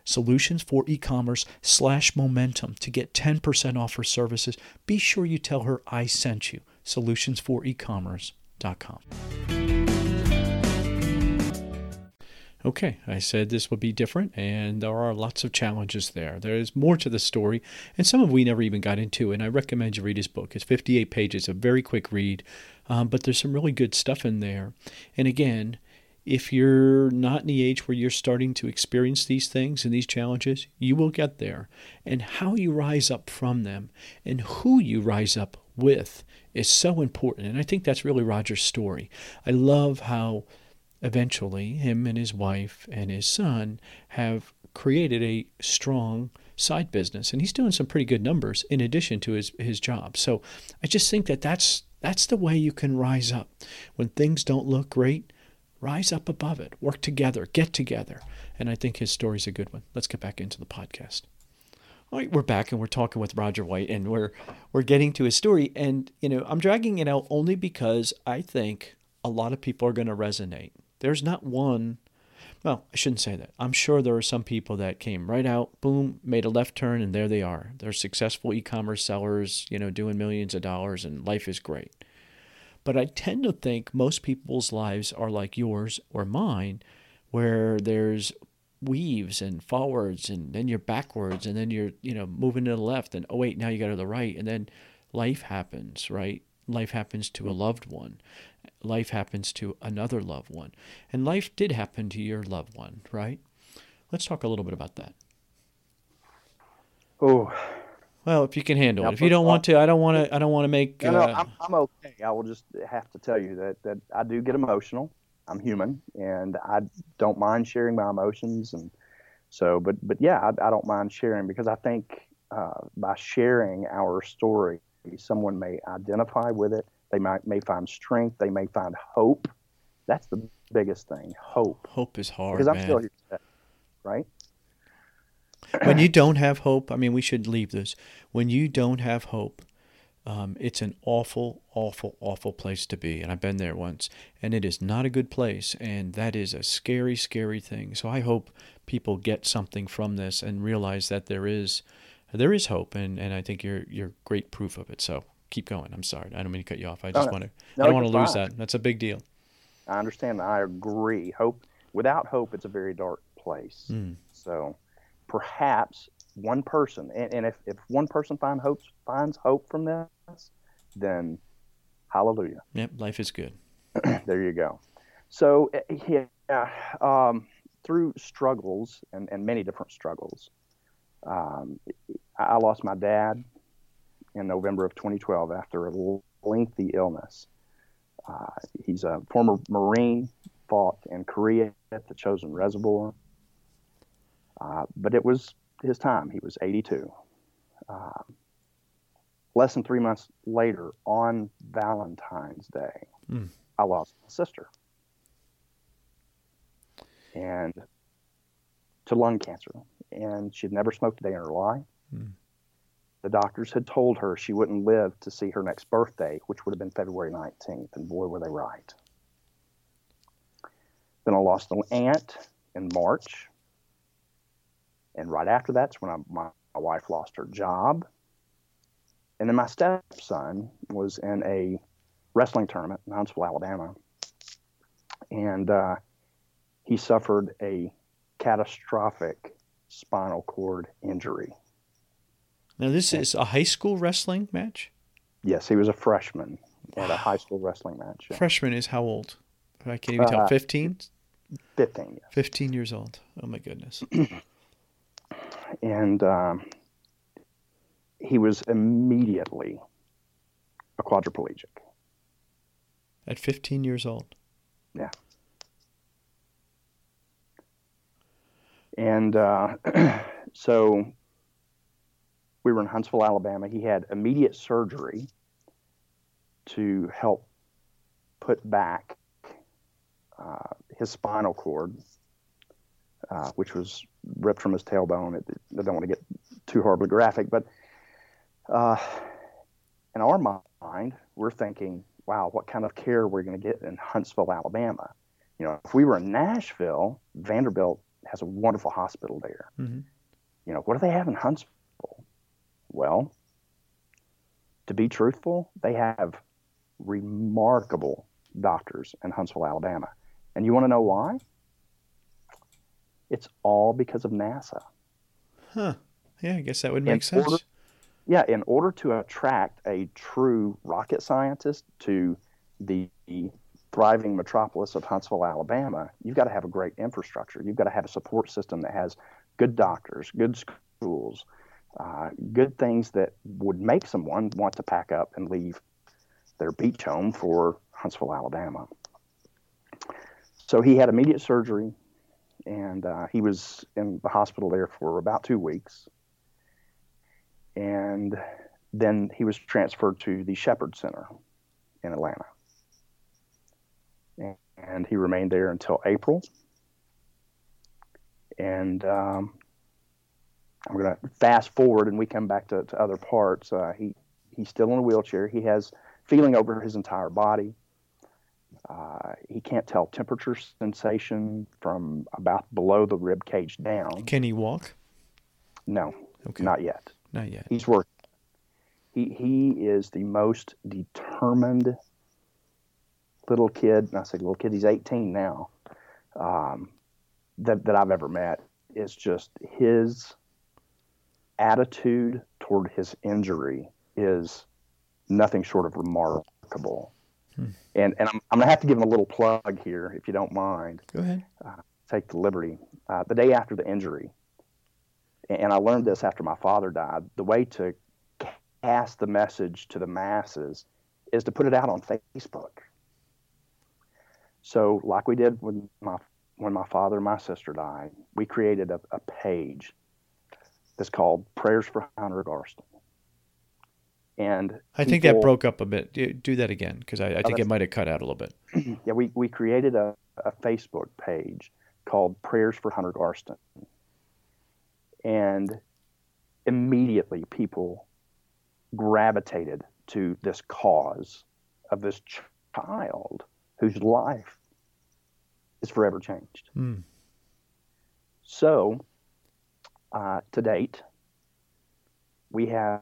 Speaker 1: solutionsforecommerce.com/momentum to get 10% off her services. Be sure you tell her I sent you. Solutionsforecommerce.com. Okay, I said this would be different, and there are lots of challenges there. There's more to the story, and some of we never even got into, and I recommend you read his book. It's 58 pages, a very quick read, but there's some really good stuff in there. And again, if you're not in the age where you're starting to experience these things and these challenges, you will get there. And how you rise up from them and who you rise up with is so important. And I think that's really Roger's story. I love how eventually him and his wife and his son have created a strong side business. And he's doing some pretty good numbers in addition to his job. So I just think that that's the way you can rise up. When things don't look great, rise up above it, work together, get together. And I think his story's a good one. Let's get back into the podcast. All right, we're back and we're talking with Roger White, and we're getting to his story. And, I'm dragging it out only because I think a lot of people are going to resonate. There's not one, well, I shouldn't say that. I'm sure there are some people that came right out, boom, made a left turn, and there they are. They're successful e-commerce sellers, doing millions of dollars, and life is great. But I tend to think most people's lives are like yours or mine, where there's weaves and forwards, and then you're backwards, and then you're, moving to the left, and oh wait, now you go to the right, and then life happens, right? Life happens to a loved one. Life happens to another loved one. And life did happen to your loved one, right? Let's talk a little bit about that.
Speaker 3: Oh.
Speaker 1: Well, if you can handle it. If you don't want to, I don't want to make.
Speaker 3: No, I'm okay. I will just have to tell you that I do get emotional. I'm human, and I don't mind sharing my emotions, and so. But yeah, I don't mind sharing, because I think by sharing our story, someone may identify with it. They may find strength. They may find hope. That's the biggest thing. Hope.
Speaker 1: Hope is hard,
Speaker 3: because I'm
Speaker 1: man.
Speaker 3: still here today, right?
Speaker 1: When you don't have hope, I mean, we should leave this. When you don't have hope, it's an awful, awful, awful place to be. And I've been there once, and it is not a good place. And that is a scary, scary thing. So I hope people get something from this and realize that there is hope. And I think you're great proof of it. So keep going. I'm sorry. I don't mean to cut you off. I don't want to lose that. That's a big deal.
Speaker 3: I understand. I agree. Without hope, it's a very dark place. So perhaps one person, and if one person finds hope from this, then hallelujah.
Speaker 1: Yep, life is good.
Speaker 3: There you go. So through struggles and many different struggles, I lost my dad in November of 2012 after a lengthy illness. He's a former Marine, fought in Korea at the Chosin Reservoir. But it was his time. He was 82. Less than 3 months later, on Valentine's Day, I lost my sister, and to lung cancer. And she'd never smoked a day in her life. The doctors had told her she wouldn't live to see her next birthday, which would have been February 19th. And boy, were they right. Then I lost an aunt in March. And right after that's when my wife lost her job. And then my stepson was in a wrestling tournament in Huntsville, Alabama. And he suffered a catastrophic spinal cord injury.
Speaker 1: Now, this is a high school wrestling match?
Speaker 3: Yes, he was a freshman at a high school wrestling match. Yeah.
Speaker 1: Freshman is how old? I can't even tell. 15?
Speaker 3: 15, yes.
Speaker 1: 15 years old. Oh, my goodness.
Speaker 3: And he was immediately a quadriplegic.
Speaker 1: At 15 years old?
Speaker 3: Yeah. And so we were in Huntsville, Alabama. He had immediate surgery to help put back his spinal cord, which was ripped from his tailbone. I don't want to get too horribly graphic, but in our mind, we're thinking, wow, what kind of care we're going to get in Huntsville, Alabama? If we were in Nashville, Vanderbilt has a wonderful hospital there. What do they have in Huntsville? Well, to be truthful, they have remarkable doctors in Huntsville, Alabama. And you want to know why? It's all because of NASA.
Speaker 1: Huh. Yeah, I guess that would make sense.
Speaker 3: In order to attract a true rocket scientist to the thriving metropolis of Huntsville, Alabama, you've got to have a great infrastructure. You've got to have a support system that has good doctors, good schools, good things that would make someone want to pack up and leave their beach home for Huntsville, Alabama. So he had immediate surgery, and he was in the hospital there for about 2 weeks. And then he was transferred to the Shepherd Center in Atlanta. And he remained there until April. And I'm going to fast forward, and we come back to other parts. He's still in a wheelchair. He has feeling over his entire body. He can't tell temperature sensation from about below the rib cage down.
Speaker 1: Can he walk?
Speaker 3: No, not yet.
Speaker 1: Not yet.
Speaker 3: He's working. He is the most determined little kid, and I say little kid, he's 18 now, that I've ever met. It's just his attitude toward his injury is nothing short of remarkable. And I'm going to have to give him a little plug here, if you don't mind.
Speaker 1: Go ahead.
Speaker 3: Take the liberty. The day after the injury, and I learned this after my father died, the way to cast the message to the masses is to put it out on Facebook. So like we did when my father and my sister died, we created a page that's called Prayers for Hunter Garston. And
Speaker 1: I think that broke up a bit. Do that again, because I think it might have cut out a little bit.
Speaker 3: Yeah, we created a Facebook page called Prayers for Hunter Garston. And immediately people gravitated to this cause of this child whose life is forever changed. So, to date, we have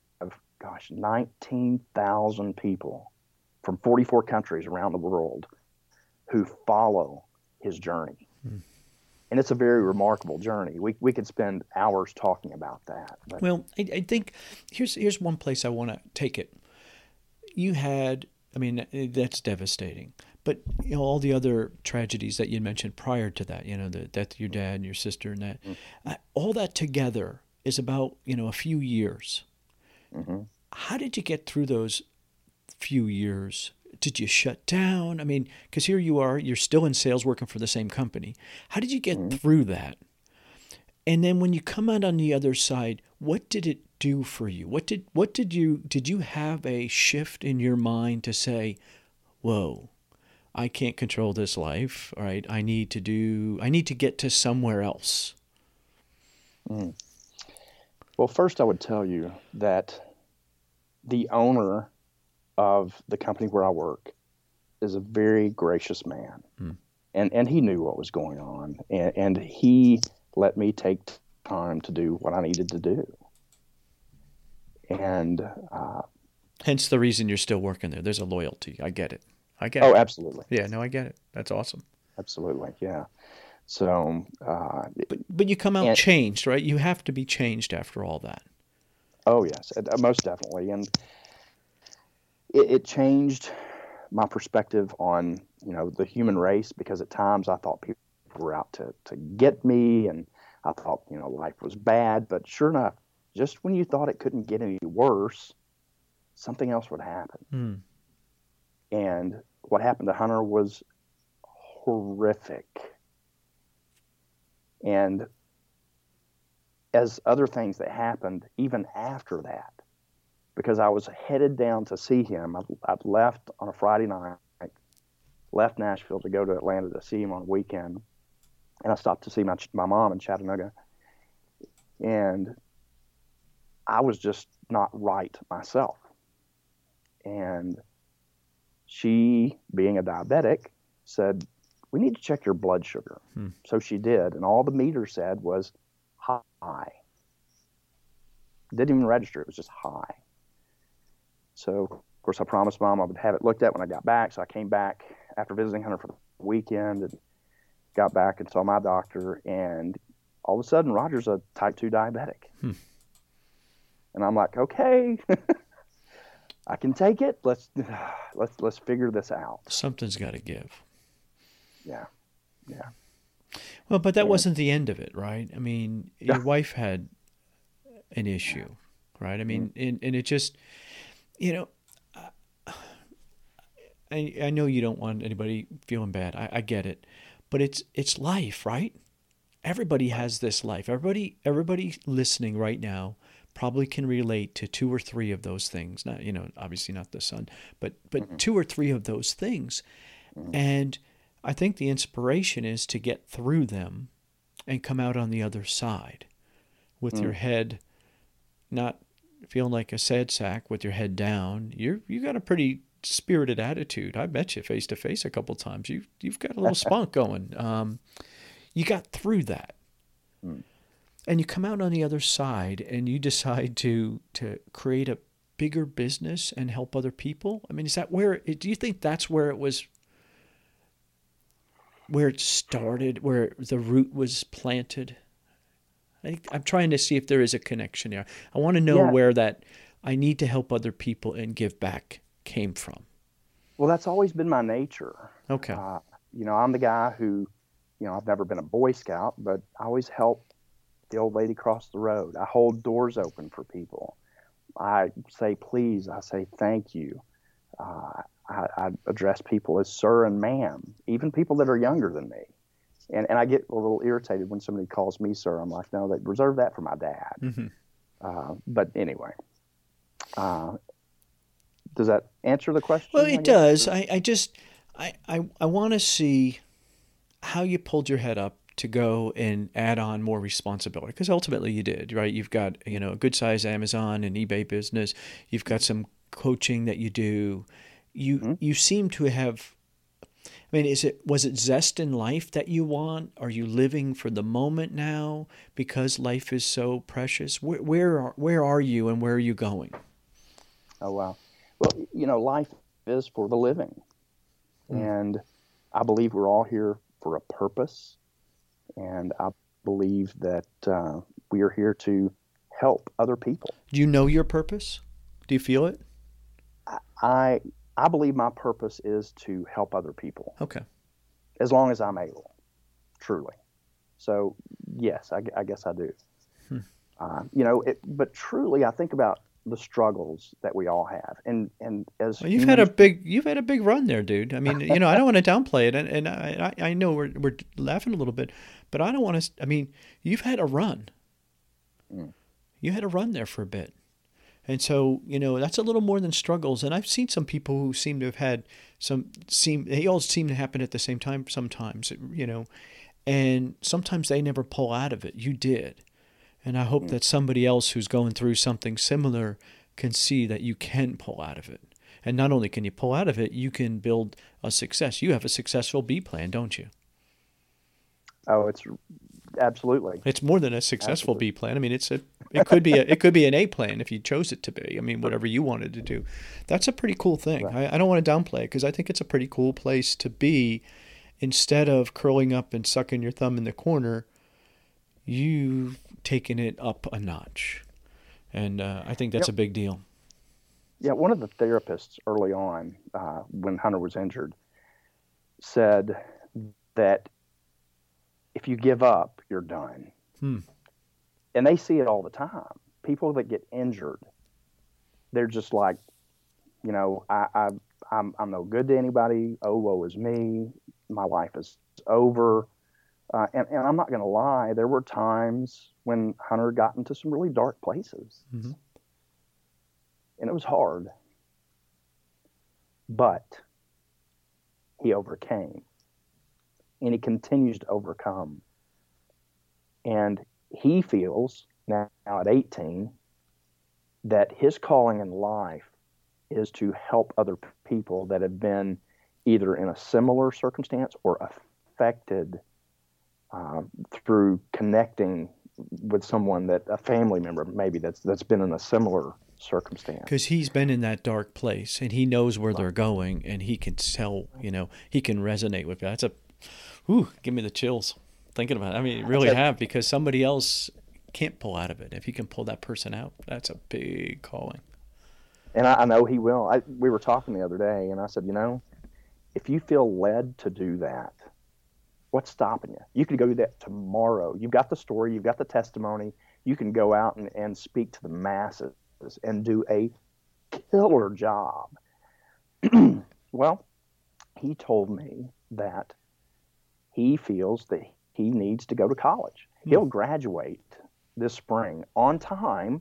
Speaker 3: 19,000 people from 44 countries around the world who follow his journey. And it's a very remarkable journey. We could spend hours talking about that. But.
Speaker 1: Well, I think here's one place I want to take it. You had, that's devastating. But all the other tragedies that you mentioned prior to that, the death of your dad and your sister and that, all that together is about, a few years.
Speaker 3: Mm-hmm.
Speaker 1: How did you get through those few years? Did you shut down? Because here you are, you're still in sales working for the same company. How did you get through that? And then when you come out on the other side, what did it do for you? Did you have a shift in your mind to say, whoa, I can't control this life, all right? I need to get to somewhere else.
Speaker 3: Well, first I would tell you that the owner of the company where I work is a very gracious man. And he knew what was going on, and he let me take time to do what I needed to do. And
Speaker 1: hence the reason you're still working there. There's a loyalty. I get it.
Speaker 3: Oh, absolutely.
Speaker 1: Yeah, no, I get it. That's awesome.
Speaker 3: Absolutely, yeah. So,
Speaker 1: but you come out changed, right? You have to be changed after all that.
Speaker 3: Oh yes, most definitely, and it changed my perspective on the human race, because at times I thought people were out to get me, and I thought life was bad. But sure enough, just when you thought it couldn't get any worse, something else would happen. And what happened to Hunter was horrific. And as other things that happened even after that, because I was headed down to see him. I'd left on a Friday night, left Nashville to go to Atlanta to see him on a weekend, and I stopped to see my mom in Chattanooga. And I was just not right myself. And she, being a diabetic, said, "We need to check your blood sugar." So she did, and all the meter said was high. Didn't even register, it was just high. So, of course, I promised Mom I would have it looked at when I got back. So I came back after visiting Hunter for the weekend and got back and saw my doctor. And all of a sudden Roger's a type 2 diabetic. And I'm like, okay, I can take it. Let's figure this out.
Speaker 1: Something's got to give.
Speaker 3: Yeah.
Speaker 1: Well, but that wasn't the end of it, right? I mean, your wife had an issue, right? I mean, and it just, I know you don't want anybody feeling bad. I get it, but it's life, right? Everybody has this life. Everybody listening right now probably can relate to 2 or 3 of those things. Not, obviously not the son, but 2 or 3 of those things. And I think the inspiration is to get through them and come out on the other side with your head not feeling like a sad sack, with your head down. You got a pretty spirited attitude. I met you face to face a couple times. You've got a little spunk going. You got through that. And you come out on the other side and you decide to create a bigger business and help other people. I mean, do you think that's where it started, where the root was planted? I'm trying to see if there is a connection there. I want to know where that I need to help other people and give back came from.
Speaker 3: Well, that's always been my nature.
Speaker 1: Okay.
Speaker 3: I'm the guy who, I've never been a Boy Scout, but I always help the old lady cross the road. I hold doors open for people. I say please. I say thank you. I address people as sir and ma'am, even people that are younger than me. And I get a little irritated when somebody calls me sir. I'm like, no, they reserve that for my dad. Mm-hmm. But anyway, does that answer the question?
Speaker 1: Well, it does. I want to see how you pulled your head up to go and add on more responsibility, because ultimately you did, right? You've got, a good size Amazon and eBay business. You've got some coaching that you do. You seem to have, I mean, was it zest in life that you want? Are you living for the moment now because life is so precious? Where are you and where are you going?
Speaker 3: Oh, wow. Well, life is for the living. And I believe we're all here for a purpose. And I believe that we are here to help other people.
Speaker 1: Do you know your purpose? Do you feel it?
Speaker 3: I believe my purpose is to help other people.
Speaker 1: Okay.
Speaker 3: As long as I'm able, truly. So, yes, I guess I do. But truly, I think about the struggles that we all have, and as
Speaker 1: you've had a big run there, dude. I mean, I don't want to downplay it, and I know we're laughing a little bit, but I don't want to. I mean, you've had a run. You had a run there for a bit. And so, that's a little more than struggles. And I've seen some people who seem to have had they all seem to happen at the same time sometimes, and sometimes they never pull out of it. You did. And I hope that somebody else who's going through something similar can see that you can pull out of it. And not only can you pull out of it, you can build a success. You have a successful B plan, don't you?
Speaker 3: Oh, it's absolutely.
Speaker 1: It's more than a successful B plan. I mean, it could be an A plan if you chose it to be. I mean, whatever you wanted to do. That's a pretty cool thing. Right. I don't want to downplay it, because I think it's a pretty cool place to be. Instead of curling up and sucking your thumb in the corner, you've taken it up a notch. And I think that's a big deal.
Speaker 3: Yeah, one of the therapists early on, when Hunter was injured, said that if you give up, you're done. And they see it all the time. People that get injured, they're just like, I'm no good to anybody. Oh, woe is me. My life is over. And I'm not going to lie, there were times when Hunter got into some really dark places. And it was hard. But he overcame. And he continues to overcome. And he feels now at 18 that his calling in life is to help other people that have been either in a similar circumstance or affected through connecting with someone, that a family member maybe that's been in a similar circumstance.
Speaker 1: Because he's been in that dark place and he knows where they're going, and he can tell, he can resonate with that. Give me the chills. thinking about it. I mean, you really have, because somebody else can't pull out of it. If you can pull that person out, that's a big calling.
Speaker 3: And I know he will. We were talking the other day, and I said, if you feel led to do that, what's stopping you? You could go do that tomorrow. You've got the story. You've got the testimony. You can go out and speak to the masses and do a killer job. Well, he told me that he feels that he needs to go to college. He'll graduate this spring on time,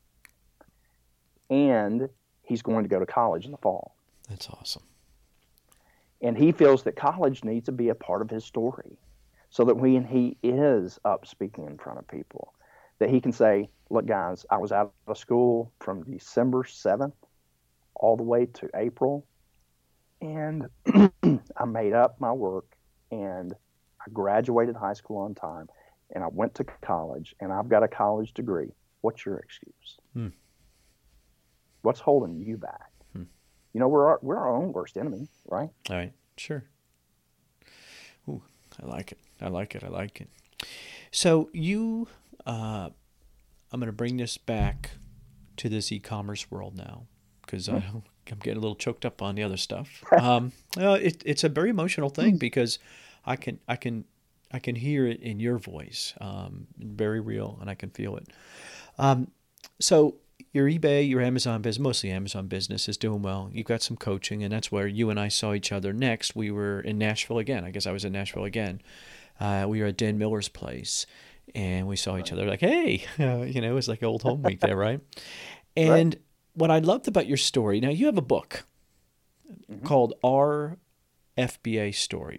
Speaker 3: and he's going to go to college in the fall.
Speaker 1: That's awesome.
Speaker 3: And he feels that college needs to be a part of his story, so that when he is up speaking in front of people, that he can say, look, guys, I was out of school from December 7th all the way to April, and I made up my work, and I graduated high school on time, and I went to college, and I've got a college degree. What's your excuse? What's holding you back? We're our own worst enemy, right?
Speaker 1: All right, sure. Ooh, I like it. So you, I'm going to bring this back to this e-commerce world now, because I'm getting a little choked up on the other stuff. It's a very emotional thing, because I can hear it in your voice, very real, and I can feel it. So your eBay, your Amazon business, mostly Amazon business, is doing well. You've got some coaching, and that's where you and I saw each other next. We were in Nashville again. I guess I was in Nashville again. We were at Dan Miller's place, and we saw each other like, hey, it was like old home week there, right? And what I loved about your story, now you have a book called Our FBA Story,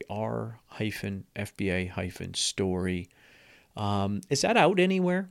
Speaker 1: R-FBA-Story. Is that out anywhere?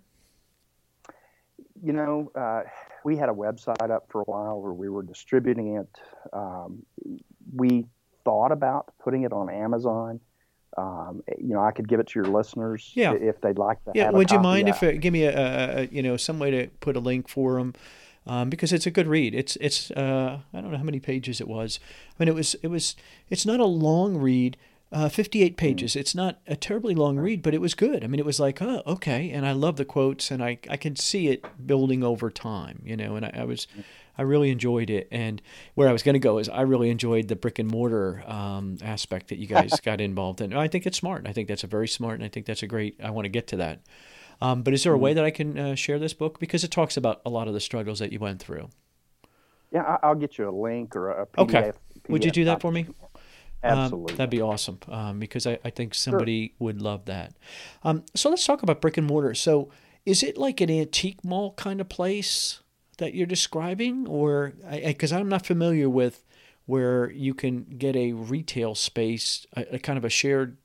Speaker 3: We had a website up for a while where we were distributing it. We thought about putting it on Amazon. I could give it to your listeners if they'd like to have a copy.
Speaker 1: Would you mind if give me a some way to put a link for them? Because it's a good read. It's I don't know how many pages it was. I mean, it's not a long read. 58 pages. It's not a terribly long read, but it was good. I mean, it was like, oh, okay. And I love the quotes, and I can see it building over time, and I really enjoyed it. And where I was going to go is I really enjoyed the brick and mortar aspect that you guys got involved in. I think it's smart. I think that's a very smart, and I think that's a great, I want to get to that. But is there a way that I can share this book? Because it talks about a lot of the struggles that you went through.
Speaker 3: Yeah, I'll get you a link or a PDF.
Speaker 1: Okay. Would you do that for me?
Speaker 3: Absolutely.
Speaker 1: That'd be awesome, because I think somebody would love that. So let's talk about brick and mortar. So is it like an antique mall kind of place that you're describing? Or, because I'm not familiar with where you can get a retail space, a kind of a shared,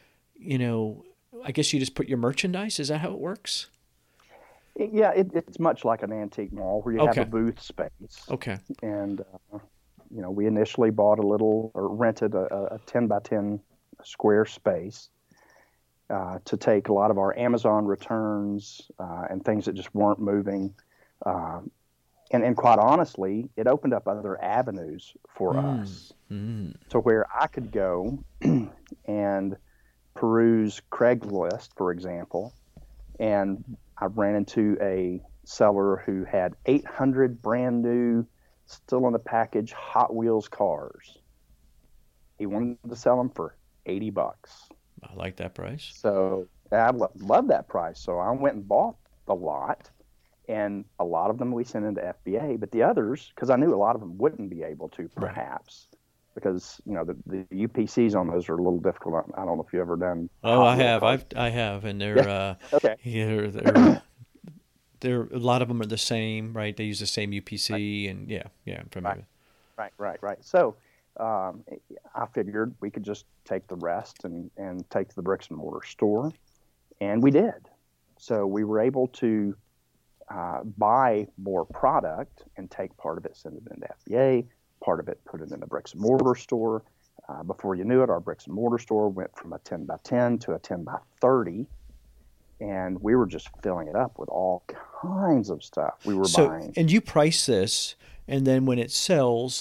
Speaker 1: I guess you just put your merchandise. Is that how it works?
Speaker 3: Yeah, it's much like an antique mall where you have a booth space.
Speaker 1: Okay.
Speaker 3: And, we initially bought rented a 10 by 10 square space to take a lot of our Amazon returns and things that just weren't moving. And quite honestly, it opened up other avenues for us to where I could go and peruse Craigslist, for example, and I ran into a seller who had 800 brand new, still in the package, Hot Wheels cars. He wanted to sell them for $80.
Speaker 1: I like that price.
Speaker 3: So I love that price. So I went and bought the lot, and a lot of them we sent into FBA, but the others, because I knew a lot of them wouldn't be able to, perhaps, because the UPCs on those are a little difficult. I don't know if you've ever done.
Speaker 1: Oh, I have. I have, and they're
Speaker 3: okay.
Speaker 1: They're a lot of them are the same, right? They use the same UPC, and I'm familiar.
Speaker 3: Right. So I figured we could just take the rest and take to the bricks and mortar store, and we did. So we were able to buy more product and take part of it, send it into FBA, part of it put it in the bricks and mortar store. Before you knew it, our bricks and mortar store went from a 10 by 10 to a 10 by 30. And we were just filling it up with all kinds of stuff we were buying.
Speaker 1: And you price this, and then when it sells,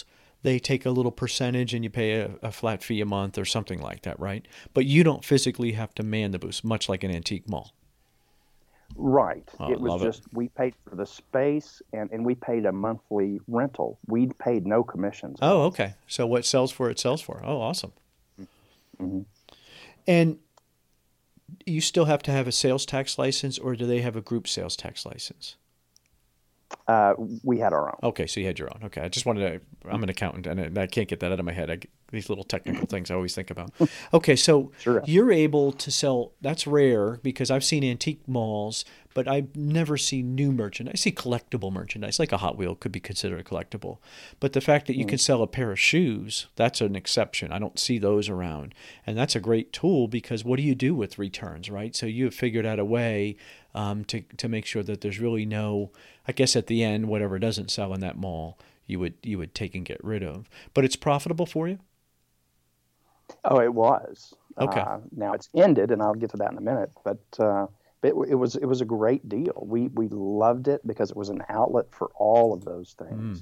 Speaker 1: they take a little percentage and you pay a flat fee a month or something like that, right? But you don't physically have to man the booth, much like an antique mall.
Speaker 3: Right.
Speaker 1: Oh,
Speaker 3: It was just, we paid for the space and we paid a monthly rental. We paid no commissions.
Speaker 1: Oh, okay. So what sells for, it sells for. Oh, awesome.
Speaker 3: Mm-hmm.
Speaker 1: And you still have to have a sales tax license, or do they have a group sales tax license?
Speaker 3: We had our own.
Speaker 1: Okay, so you had your own. Okay, I just wanted to, I'm an accountant, and I can't get that out of my head. These little technical things I always think about. Okay, so
Speaker 3: Sure.
Speaker 1: You're able to sell, that's rare, because I've seen antique malls, but I've never seen new merchandise. I see collectible merchandise, like a Hot Wheel could be considered a collectible. But the fact that you can sell a pair of shoes, that's an exception. I don't see those around. And that's a great tool, because what do you do with returns, right? So you have figured out a way to make sure that there's really no, I guess at the end, whatever doesn't sell in that mall, you would take and get rid of. But it's profitable for you?
Speaker 3: Oh, it was.
Speaker 1: Okay.
Speaker 3: Now it's ended, and I'll get to that in a minute. But it was a great deal. We loved it because it was an outlet for all of those things.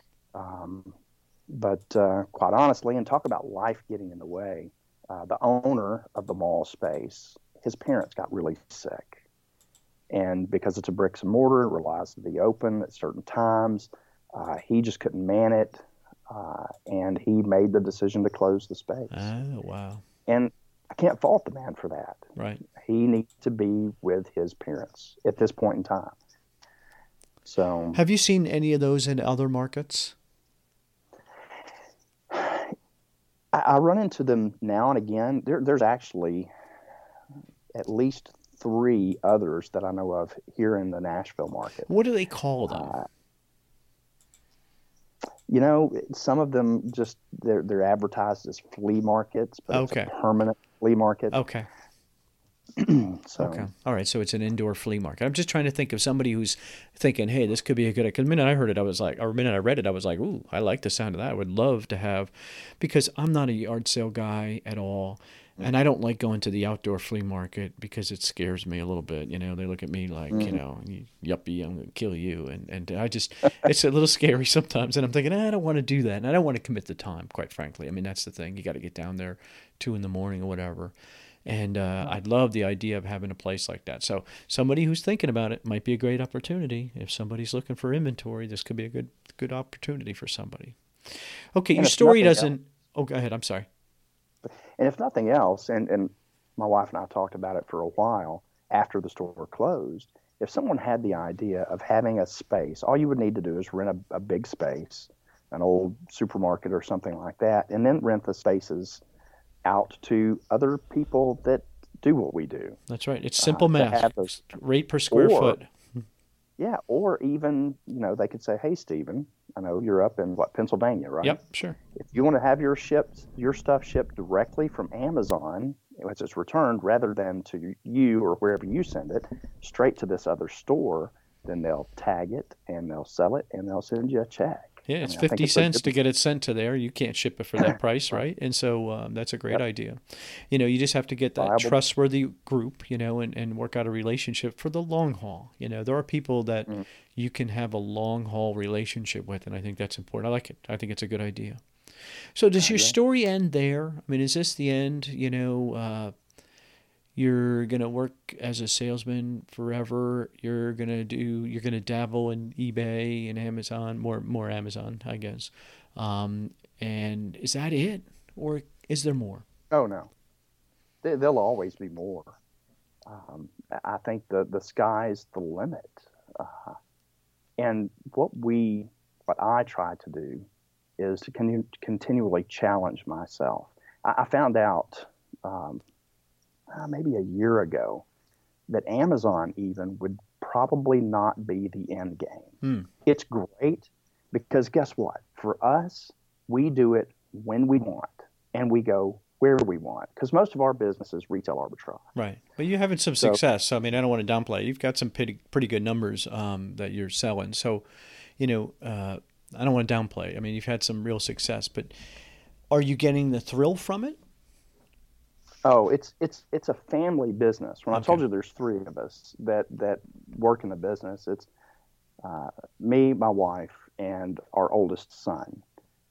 Speaker 3: But quite honestly, and talk about life getting in the way, the owner of the mall space, his parents got really sick. And because it's a bricks and mortar, it relies to be open at certain times, he just couldn't man it. And he made the decision to close the space.
Speaker 1: Oh, wow.
Speaker 3: And I can't fault the man for that.
Speaker 1: Right.
Speaker 3: He needs to be with his parents at this point in time. So,
Speaker 1: have you seen any of those in other markets?
Speaker 3: I run into them now and again. There's actually at least 3 others that I know of here in the Nashville market.
Speaker 1: What do they call them?
Speaker 3: Some of them just they're advertised as flea markets, but it's a permanent flea market.
Speaker 1: Okay.
Speaker 3: So.
Speaker 1: Okay. All right. So it's an indoor flea market. I'm just trying to think of somebody who's thinking, hey, this could be a good, because the minute I heard it, I was like, or the minute I read it, I was like, ooh, I like the sound of that. I would love to have, because I'm not a yard sale guy at all. And I don't like going to the outdoor flea market because it scares me a little bit. They look at me like, yuppie, I'm going to kill you. And I just, it's a little scary sometimes. And I'm thinking, I don't want to do that. And I don't want to commit the time, quite frankly. I mean, that's the thing. You got to get down there 2 a.m. or whatever. And I'd love the idea of having a place like that. So somebody who's thinking about it might be a great opportunity. If somebody's looking for inventory, this could be a good opportunity for somebody. Okay, your story doesn't... Oh, go ahead. I'm sorry.
Speaker 3: And if nothing else, and my wife and I talked about it for a while after the store closed, if someone had the idea of having a space, all you would need to do is rent a big space, an old supermarket or something like that, and then rent the spaces out to other people that do what we do.
Speaker 1: That's right. It's simple math. Rate per square foot.
Speaker 3: Yeah, or even, they could say, hey, Stephen, I know you're up in Pennsylvania, right?
Speaker 1: Yep, sure.
Speaker 3: If you want to have your stuff shipped directly from Amazon, as it's returned, rather than to you or wherever you send it, straight to this other store, then they'll tag it and they'll sell it and they'll send you a check.
Speaker 1: Yeah, it's 50 cents to get it sent to there. You can't ship it for that price, right? And so that's a great idea. You just have to get that trustworthy group, and work out a relationship for the long haul. There are people that you can have a long haul relationship with, and I think that's important. I like it. I think it's a good idea. So does your story end there? I mean, is this the end? You're going to work as a salesman forever. You're going to dabble in eBay and Amazon, more Amazon, I guess. And is that it? Or is there more?
Speaker 3: Oh, no. There'll always be more. I think the sky's the limit. And what I try to do is to continually challenge myself. I found out maybe a year ago that Amazon even would probably not be the end game. It's great because guess what? For us, we do it when we want and we go where we want, because most of our business is retail arbitrage.
Speaker 1: Right. But you're having some success. So, I mean, I don't want to downplay it. You've got some pretty good numbers that you're selling. So, I don't want to downplay. I mean, you've had some real success, but are you getting the thrill from it?
Speaker 3: Oh, it's a family business. When I told you there's 3 of us that work in the business, it's me, my wife, and our oldest son.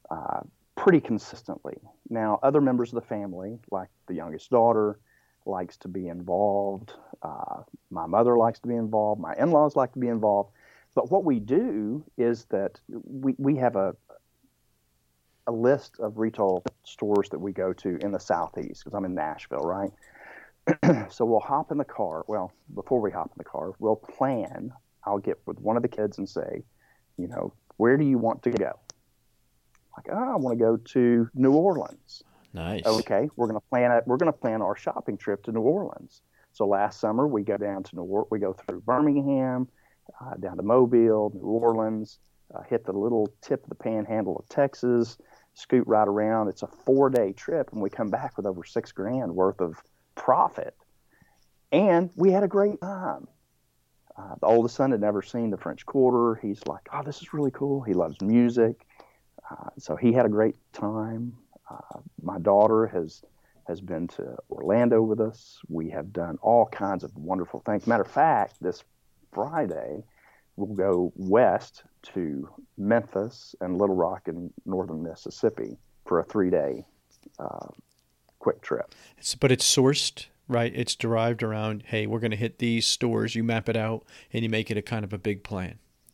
Speaker 3: pretty consistently. Now, other members of the family, like the youngest daughter, likes to be involved. My mother likes to be involved. My in-laws like to be involved. But what we do is that we have a list of retail stores that we go to in the Southeast, because I'm in Nashville, right? So we'll hop in the car. Well, before we hop in the car, we'll plan. I'll get with one of the kids and say, where do you want to go? Like, I want to go to New Orleans.
Speaker 1: Nice.
Speaker 3: Okay, we're going to plan our shopping trip to New Orleans. So last summer we go down to we go through Birmingham, down to Mobile, New Orleans, hit the little tip of the panhandle of Texas, scoot right around. It's a 4-day trip, and we come back with over $6,000 worth of profit. And we had a great time. The oldest son had never seen the French Quarter. He's like, oh, this is really cool. He loves music. So he had a great time. My daughter has been to Orlando with us. We have done all kinds of wonderful things. Matter of fact, this Friday, we'll go west to Memphis and Little Rock in northern Mississippi for a 3-day quick trip.
Speaker 1: But it's sourced, right? It's derived around, hey, we're going to hit these stores. You map it out, and you make it a kind of a big plan.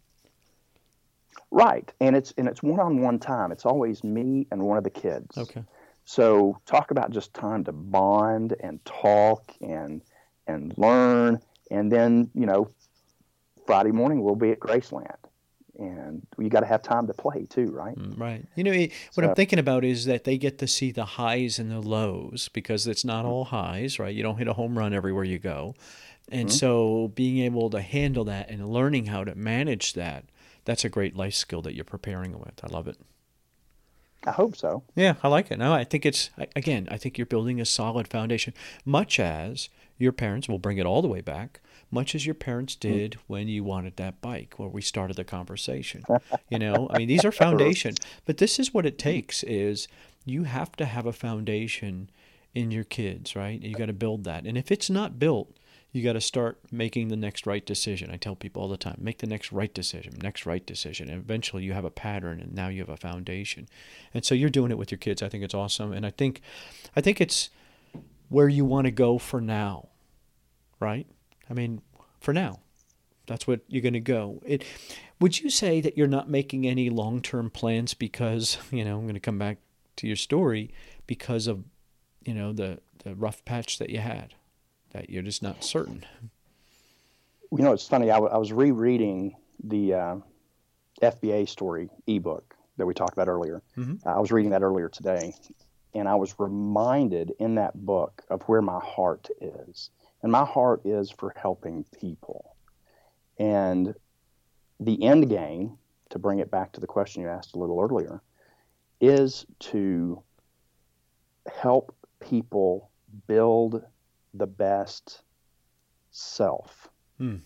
Speaker 3: Right, and it's one-on-one time. It's always me and one of the kids.
Speaker 1: Okay.
Speaker 3: So talk about just time to bond and talk and learn, and then Friday morning we'll be at Graceland, and you got to have time to play too, right?
Speaker 1: Right. What I'm thinking about is that they get to see the highs and the lows, because it's not all highs, right? You don't hit a home run everywhere you go, and so being able to handle that and learning how to manage that. That's a great life skill that you're preparing with. I love it.
Speaker 3: I hope so.
Speaker 1: Yeah, I like it. No, I think I think you're building a solid foundation, much as your parents, will bring it all the way back, much as your parents did when you wanted that bike, where we started the conversation. These are foundation. But this is what it takes, is you have to have a foundation in your kids, right? You got to build that. And if it's not built, you got to start making the next right decision. I tell people all the time, make the next right decision. And eventually you have a pattern, and now you have a foundation. And so you're doing it with your kids. I think it's awesome. And I think it's where you want to go for now, right? For now, that's what you're going to go. Would you say that you're not making any long-term plans because, I'm going to come back to your story, because of, the rough patch that you had? That you're just not certain?
Speaker 3: It's funny. I was rereading the FBA story ebook that we talked about earlier. Mm-hmm. I was reading that earlier today, and I was reminded in that book of where my heart is. And my heart is for helping people. And the end game, to bring it back to the question you asked a little earlier, is to help people build the best self. And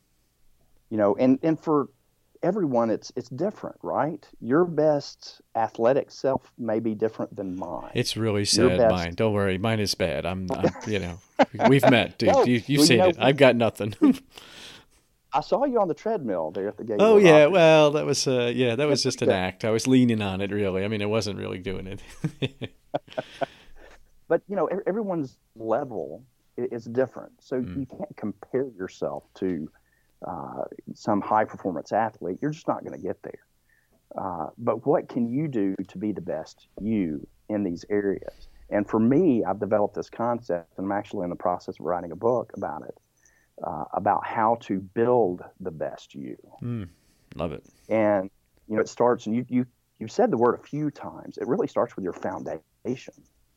Speaker 3: for everyone it's different, right? Your best athletic self may be different than mine.
Speaker 1: It's really sad. Mine, don't worry, mine is bad. I'm we've met, dude. No, you've seen it. I've got nothing.
Speaker 3: I saw you on the treadmill there at the gate.
Speaker 1: Oh yeah, well that was just an act. I was leaning on it, really. I wasn't really doing it.
Speaker 3: But everyone's level is different, so you can't compare yourself to some high performance athlete. You're just not going to get there. But what can you do to be the best you in these areas? And for me, I've developed this concept, and I'm actually in the process of writing a book about it, about how to build the best you.
Speaker 1: Love it.
Speaker 3: And it starts, and you've said the word a few times. It really starts with your foundation.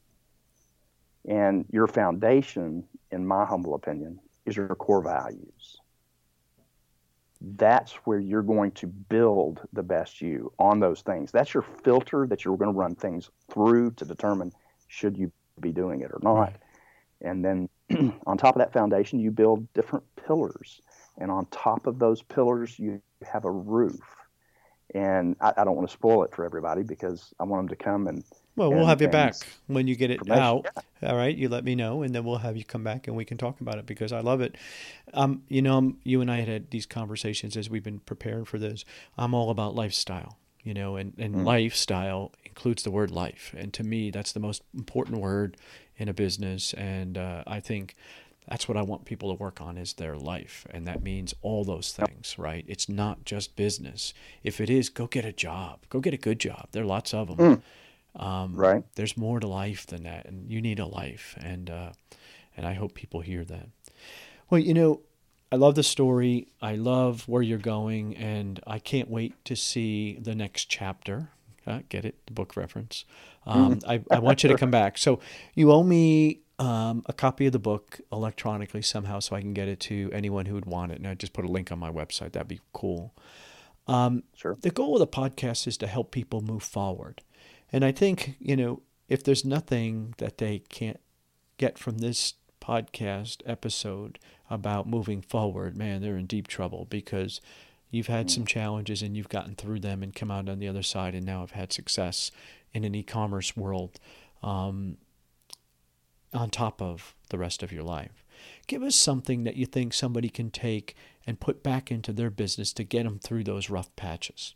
Speaker 3: And your foundation, in my humble opinion, is your core values. That's where you're going to build the best you on those things. That's your filter that you're going to run things through to determine should you be doing it or not. Right. And then on top of that foundation, you build different pillars. And on top of those pillars, you have a roof. And I don't want to spoil it for everybody, because I want them to come and...
Speaker 1: Well, we'll have you back when you get it out. Yeah. All right, you let me know, and then we'll have you come back and we can talk about it, because I love it. You and I had these conversations as we've been preparing for this. I'm all about lifestyle, and lifestyle includes the word life. And to me, that's the most important word in a business. And I think that's what I want people to work on is their life. And that means all those things, right? It's not just business. If it is, go get a job. Go get a good job. There are lots of them.
Speaker 3: Right.
Speaker 1: There's more to life than that. And you need a life. And I hope people hear that. Well, I love the story. I love where you're going. And I can't wait to see the next chapter. Get it? The book reference. I want you to come back. So you owe me a copy of the book electronically somehow so I can get it to anyone who would want it. And I just put a link on my website. That'd be cool.
Speaker 3: Sure.
Speaker 1: The goal of the podcast is to help people move forward. And I think, if there's nothing that they can't get from this podcast episode about moving forward, man, they're in deep trouble because you've had some challenges and you've gotten through them and come out on the other side and now have had success in an e-commerce world on top of the rest of your life. Give us something that you think somebody can take and put back into their business to get them through those rough patches.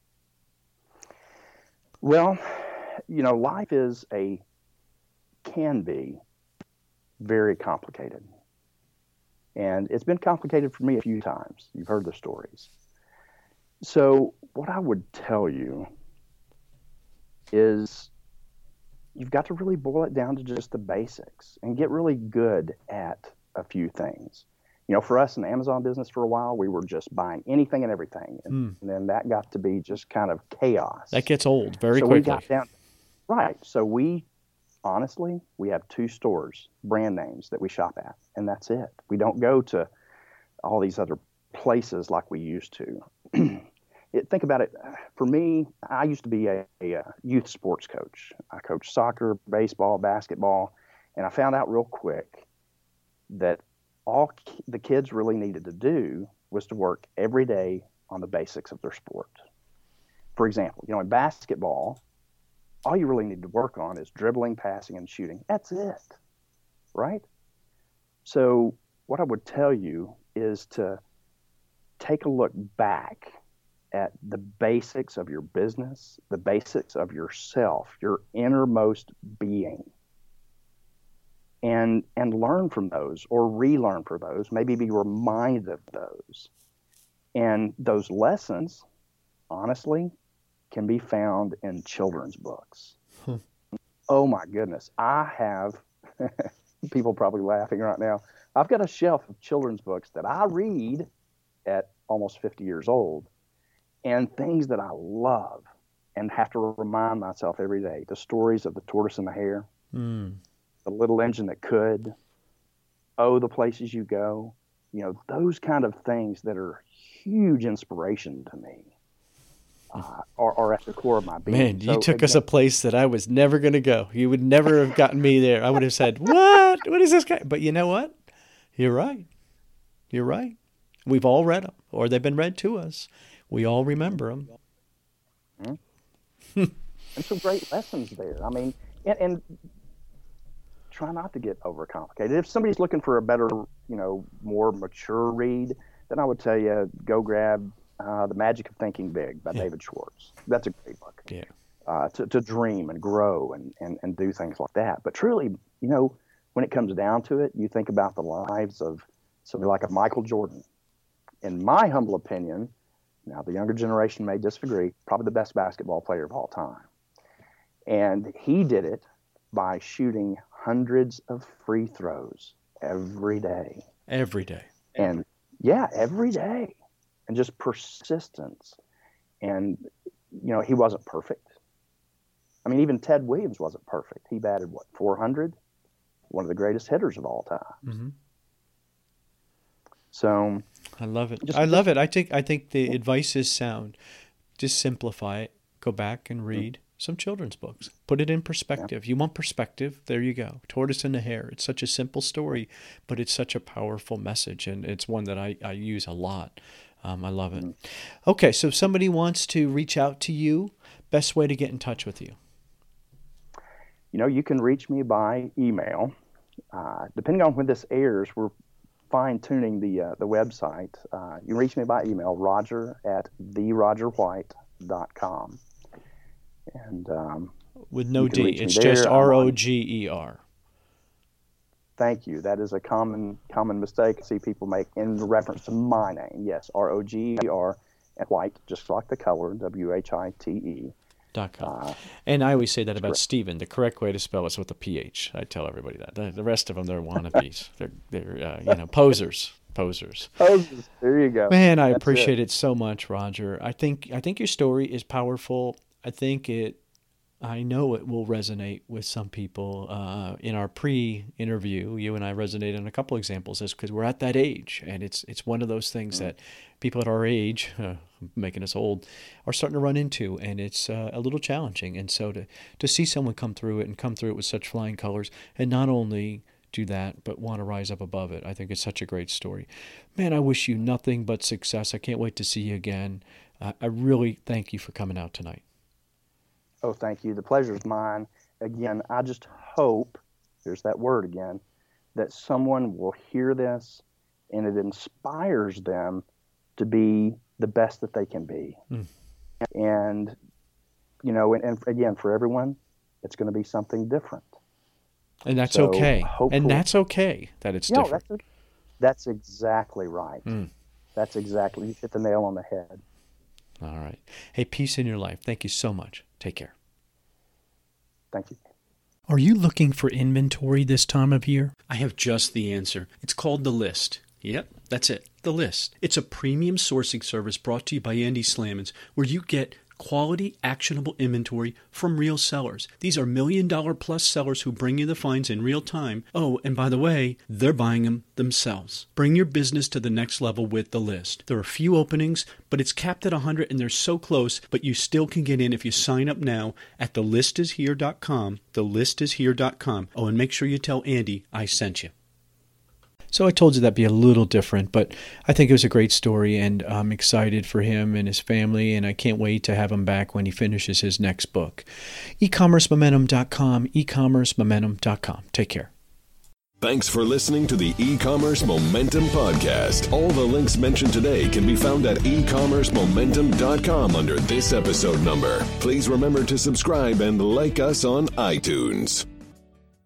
Speaker 3: Well, life can be very complicated. And it's been complicated for me a few times. You've heard the stories. So what I would tell you is you've got to really boil it down to just the basics and get really good at a few things. For us in the Amazon business for a while, we were just buying anything and everything. And then that got to be just kind of chaos.
Speaker 1: That gets old very quickly.
Speaker 3: We got down, right. So we have 2 stores, brand names that we shop at, and that's it. We don't go to all these other places like we used to. Think about it. For me, I used to be a youth sports coach. I coached soccer, baseball, basketball, and I found out real quick that all the kids really needed to do was to work every day on the basics of their sport. For example, in basketball, all you really need to work on is dribbling, passing, and shooting. That's it, right? So what I would tell you is to take a look back at the basics of your business, the basics of yourself, your innermost being, and learn from those or relearn from those, maybe be reminded of those. And those lessons, honestly, can be found in children's books. Oh my goodness. I have, people probably laughing right now, I've got a shelf of children's books that I read at almost 50 years old, and things that I love and have to remind myself every day. The stories of the tortoise and the hare, the little engine that could, the places you go, those kind of things that are huge inspiration to me. Are at the core of my being.
Speaker 1: Man, you took us a place that I was never going to go. You would never have gotten me there. I would have said, what? What is this guy? But you know what? You're right. You're right. We've all read them, or they've been read to us. We all remember them.
Speaker 3: And some great lessons there. I mean, and try not to get overcomplicated. If somebody's looking for a better, more mature read, then I would tell you, go grab The Magic of Thinking Big by David Schwartz. That's a great book.
Speaker 1: Yeah.
Speaker 3: To dream and grow and do things like that. But truly, when it comes down to it, you think about the lives of somebody like a Michael Jordan. In my humble opinion, now the younger generation may disagree, probably the best basketball player of all time. And he did it by shooting hundreds of free throws every day.
Speaker 1: Every day.
Speaker 3: And every day. And just persistence. And, he wasn't perfect. I mean, even Ted Williams wasn't perfect. He batted, 400? One of the greatest hitters of all time.
Speaker 1: Mm-hmm.
Speaker 3: So
Speaker 1: I love it. I love it. I think the advice is sound. Just simplify it. Go back and read some children's books. Put it in perspective. You want perspective? There you go. Tortoise and the Hare. It's such a simple story, but it's such a powerful message, and it's one that I use a lot. I love it. Okay, so if somebody wants to reach out to you, best way to get in touch with you?
Speaker 3: You can reach me by email. Depending on when this airs, we're fine-tuning the website. You can reach me by email, Roger at therogerwhite.com. RogerMcMahon.com. And
Speaker 1: with no D, it's just Roger.
Speaker 3: Thank you. That is a common mistake I see people make in reference to my name. Yes, Roger, and White, just like the color, WHITE.
Speaker 1: .com. And I always say that about Stephen. The correct way to spell it's with a PH. I tell everybody that. The rest of them, they're wannabes. they're posers. Posers.
Speaker 3: There you go.
Speaker 1: Man, I appreciate it so much, Roger. I think your story is powerful. I know it will resonate with some people. In our pre-interview, you and I resonated on a couple examples because we're at that age, and it's one of those things that people at our age, making us old, are starting to run into, and it's a little challenging. And so to see someone come through it with such flying colors, and not only do that, but want to rise up above it, I think it's such a great story. Man, I wish you nothing but success. I can't wait to see you again. I really thank you for coming out tonight.
Speaker 3: Oh, thank you. The pleasure is mine. Again, I just hope, there's that word again, that someone will hear this and it inspires them to be the best that they can be. And, and again, for everyone, it's going to be something different.
Speaker 1: And that's okay. And that's okay that it's different.
Speaker 3: That's exactly right. That's exactly, you hit the nail on the head.
Speaker 1: All right. Hey, peace in your life. Thank you so much. Take care.
Speaker 3: Thank you.
Speaker 1: Are you looking for inventory this time of year? I have just the answer. It's called The List. Yep, that's it. The List. It's a premium sourcing service brought to you by Andy Slamans, where you get quality, actionable inventory from real sellers. These are $1 million plus sellers who bring you the finds in real time. Oh, and by the way, they're buying them themselves. Bring your business to the next level with The List. There are a few openings, but it's capped at 100 and they're so close, but you still can get in if you sign up now at thelistishere.com, thelistishere.com. Oh, and make sure you tell Andy I sent you. So I told you that'd be a little different, but I think it was a great story, and I'm excited for him and his family, and I can't wait to have him back when he finishes his next book. ecommercemomentum.com, ecommercemomentum.com. Take care.
Speaker 2: Thanks for listening to the E-Commerce Momentum Podcast. All the links mentioned today can be found at ecommercemomentum.com under this episode number. Please remember to subscribe and like us on iTunes.